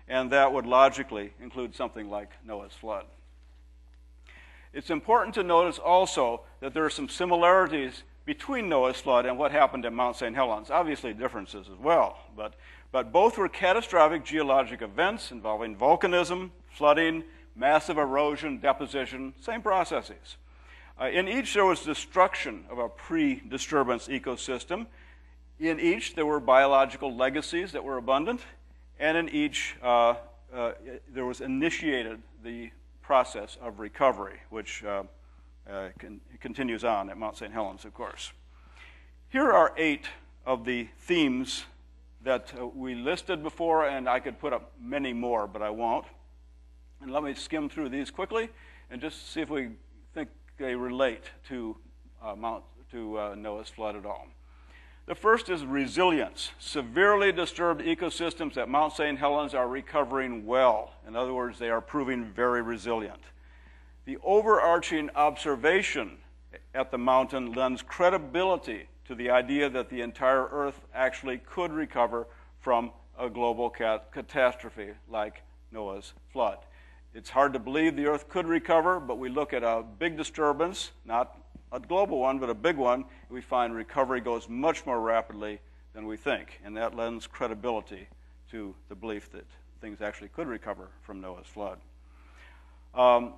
and that would logically include something like Noah's flood. It's important to notice also that there are some similarities between Noah's flood and what happened at Mount Saint Helens. Obviously differences as well, but, but both were catastrophic geologic events involving volcanism, flooding, massive erosion, deposition, same processes. Uh, in each, there was destruction of a pre-disturbance ecosystem. In each, there were biological legacies that were abundant, and in each, uh, uh, there was initiated the process of recovery, which uh, uh, con continues on at Mount Saint Helens, of course. Here are eight of the themes that uh, we listed before, and I could put up many more, but I won't. And let me skim through these quickly and just see if we think they relate to, uh, Mount, to uh, Noah's flood at all. The first is resilience. Severely disturbed ecosystems at Mount Saint Helens are recovering well. In other words, they are proving very resilient. The overarching observation at the mountain lends credibility to the idea that the entire Earth actually could recover from a global cat catastrophe like Noah's flood. It's hard to believe the Earth could recover, but we look at a big disturbance, not a global one, but a big one, we find recovery goes much more rapidly than we think, and that lends credibility to the belief that things actually could recover from Noah's flood. Um,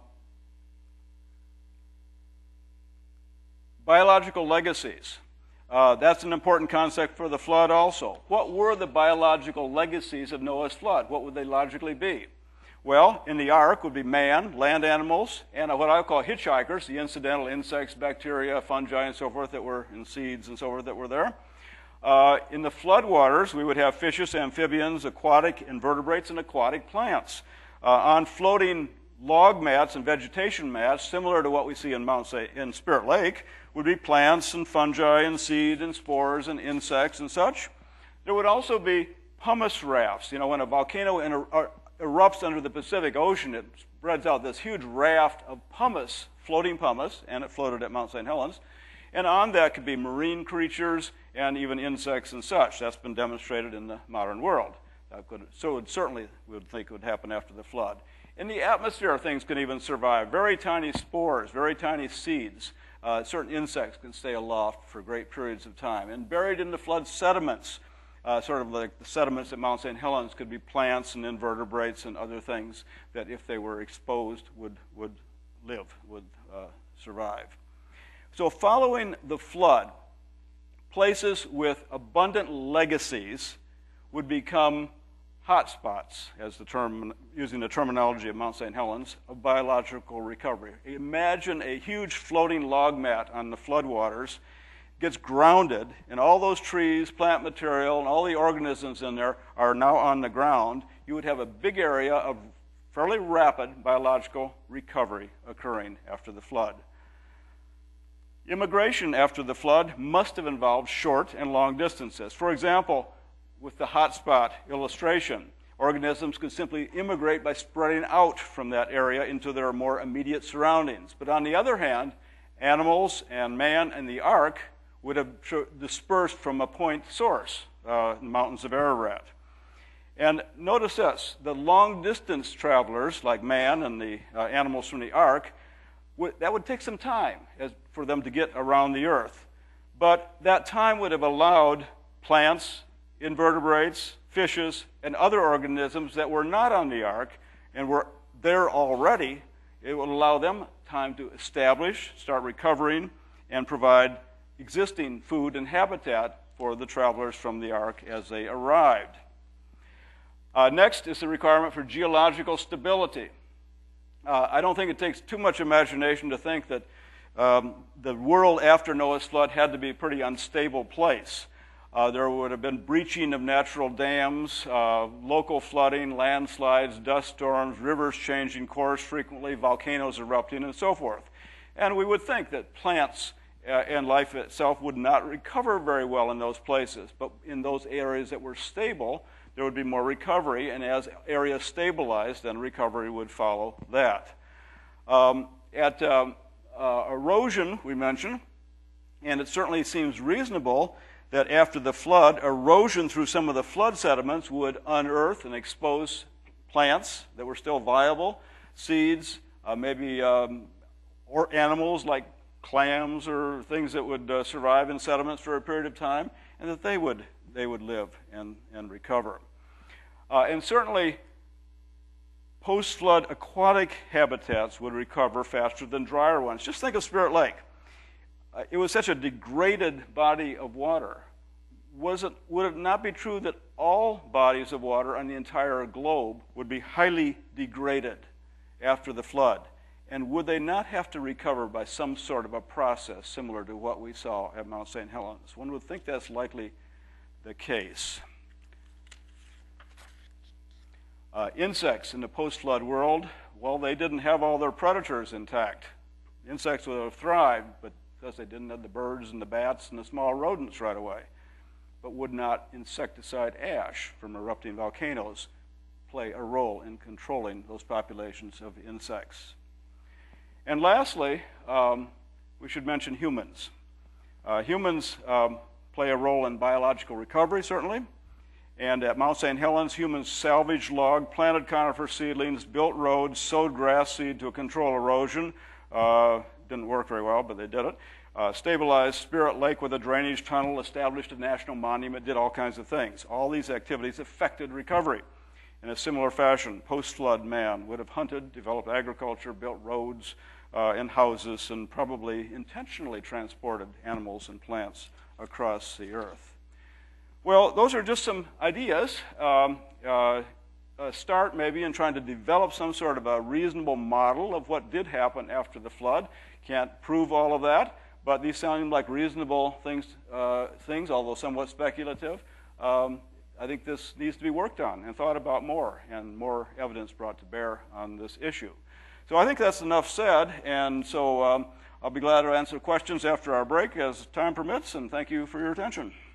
biological legacies. Uh, that's an important concept for the flood also. What were the biological legacies of Noah's flood? What would they logically be? Well, in the ark would be man, land animals, and what I call hitchhikers, the incidental insects, bacteria, fungi, and so forth that were in seeds and so forth that were there. Uh, in the floodwaters, we would have fishes, amphibians, aquatic invertebrates, and aquatic plants. Uh, on floating log mats and vegetation mats, similar to what we see in Mount Say, in Spirit Lake, would be plants and fungi and seed and spores and insects and such. There would also be pumice rafts. You know, when a volcano in a, erupts under the Pacific Ocean, it spreads out this huge raft of pumice, floating pumice, and it floated at Mount Saint Helens. And on that could be marine creatures and even insects and such. That's been demonstrated in the modern world. That could, so it certainly we would think would happen after the flood. In the atmosphere, things can even survive. Very tiny spores, very tiny seeds. Uh, certain insects can stay aloft for great periods of time. And buried in the flood sediments, Uh, sort of like the sediments at Mount Saint Helens, could be plants and invertebrates and other things that, if they were exposed, would, would live, would uh, survive. So following the flood, places with abundant legacies would become hotspots, as the term, using the terminology of Mount Saint Helens, of biological recovery. Imagine a huge floating log mat on the floodwaters, gets grounded, and all those trees, plant material, and all the organisms in there are now on the ground. You would have a big area of fairly rapid biological recovery occurring after the flood. Immigration after the flood must have involved short and long distances. For example, with the hotspot illustration, organisms could simply immigrate by spreading out from that area into their more immediate surroundings. But on the other hand, animals and man and the ark would have dispersed from a point source, uh, the mountains of Ararat. And notice this, the long-distance travelers, like man and the uh, animals from the ark, would, that would take some time as, for them to get around the earth. But that time would have allowed plants, invertebrates, fishes, and other organisms that were not on the ark and were there already. It would allow them time to establish, start recovering, and provide existing food and habitat for the travelers from the ark as they arrived. Uh, next is the requirement for geological stability. Uh, I don't think it takes too much imagination to think that um, the world after Noah's flood had to be a pretty unstable place. Uh, there would have been breaching of natural dams, uh, local flooding, landslides, dust storms, rivers changing course frequently, volcanoes erupting, and so forth. And we would think that plants Uh, and life itself would not recover very well in those places. But in those areas that were stable, there would be more recovery, and as areas stabilized, then recovery would follow that. Um, at um, uh, erosion, we mentioned, and it certainly seems reasonable that after the flood, erosion through some of the flood sediments would unearth and expose plants that were still viable, seeds, uh, maybe um, or animals like clams or things that would uh, survive in sediments for a period of time, and that they would, they would live and, and recover. Uh, and certainly, post-flood aquatic habitats would recover faster than drier ones. Just think of Spirit Lake. Uh, it was such a degraded body of water. Was it, would it not be true that all bodies of water on the entire globe would be highly degraded after the flood? And would they not have to recover by some sort of a process similar to what we saw at Mount Saint Helens? One would think that's likely the case. Uh, insects in the post-flood world, well, they didn't have all their predators intact. Insects would have thrived, but because they didn't have the birds and the bats and the small rodents right away. But would not insecticide ash from erupting volcanoes play a role in controlling those populations of insects? And lastly, um, we should mention humans. Uh, humans um, play a role in biological recovery, certainly. And at Mount Saint Helens, humans salvaged log, planted conifer seedlings, built roads, sowed grass seed to control erosion. Uh, didn't work very well, but they did it. Uh, stabilized Spirit Lake with a drainage tunnel, established a national monument, did all kinds of things. All these activities affected recovery. In a similar fashion, post-flood man would have hunted, developed agriculture, built roads uh, and houses, and probably intentionally transported animals and plants across the earth. Well, those are just some ideas. Um, uh, a start maybe in trying to develop some sort of a reasonable model of what did happen after the flood. Can't prove all of that, but these sound like reasonable things, uh, things although somewhat speculative. Um, I think this needs to be worked on and thought about more, and more evidence brought to bear on this issue. So I think that's enough said, and so um, I'll be glad to answer questions after our break as time permits, and thank you for your attention.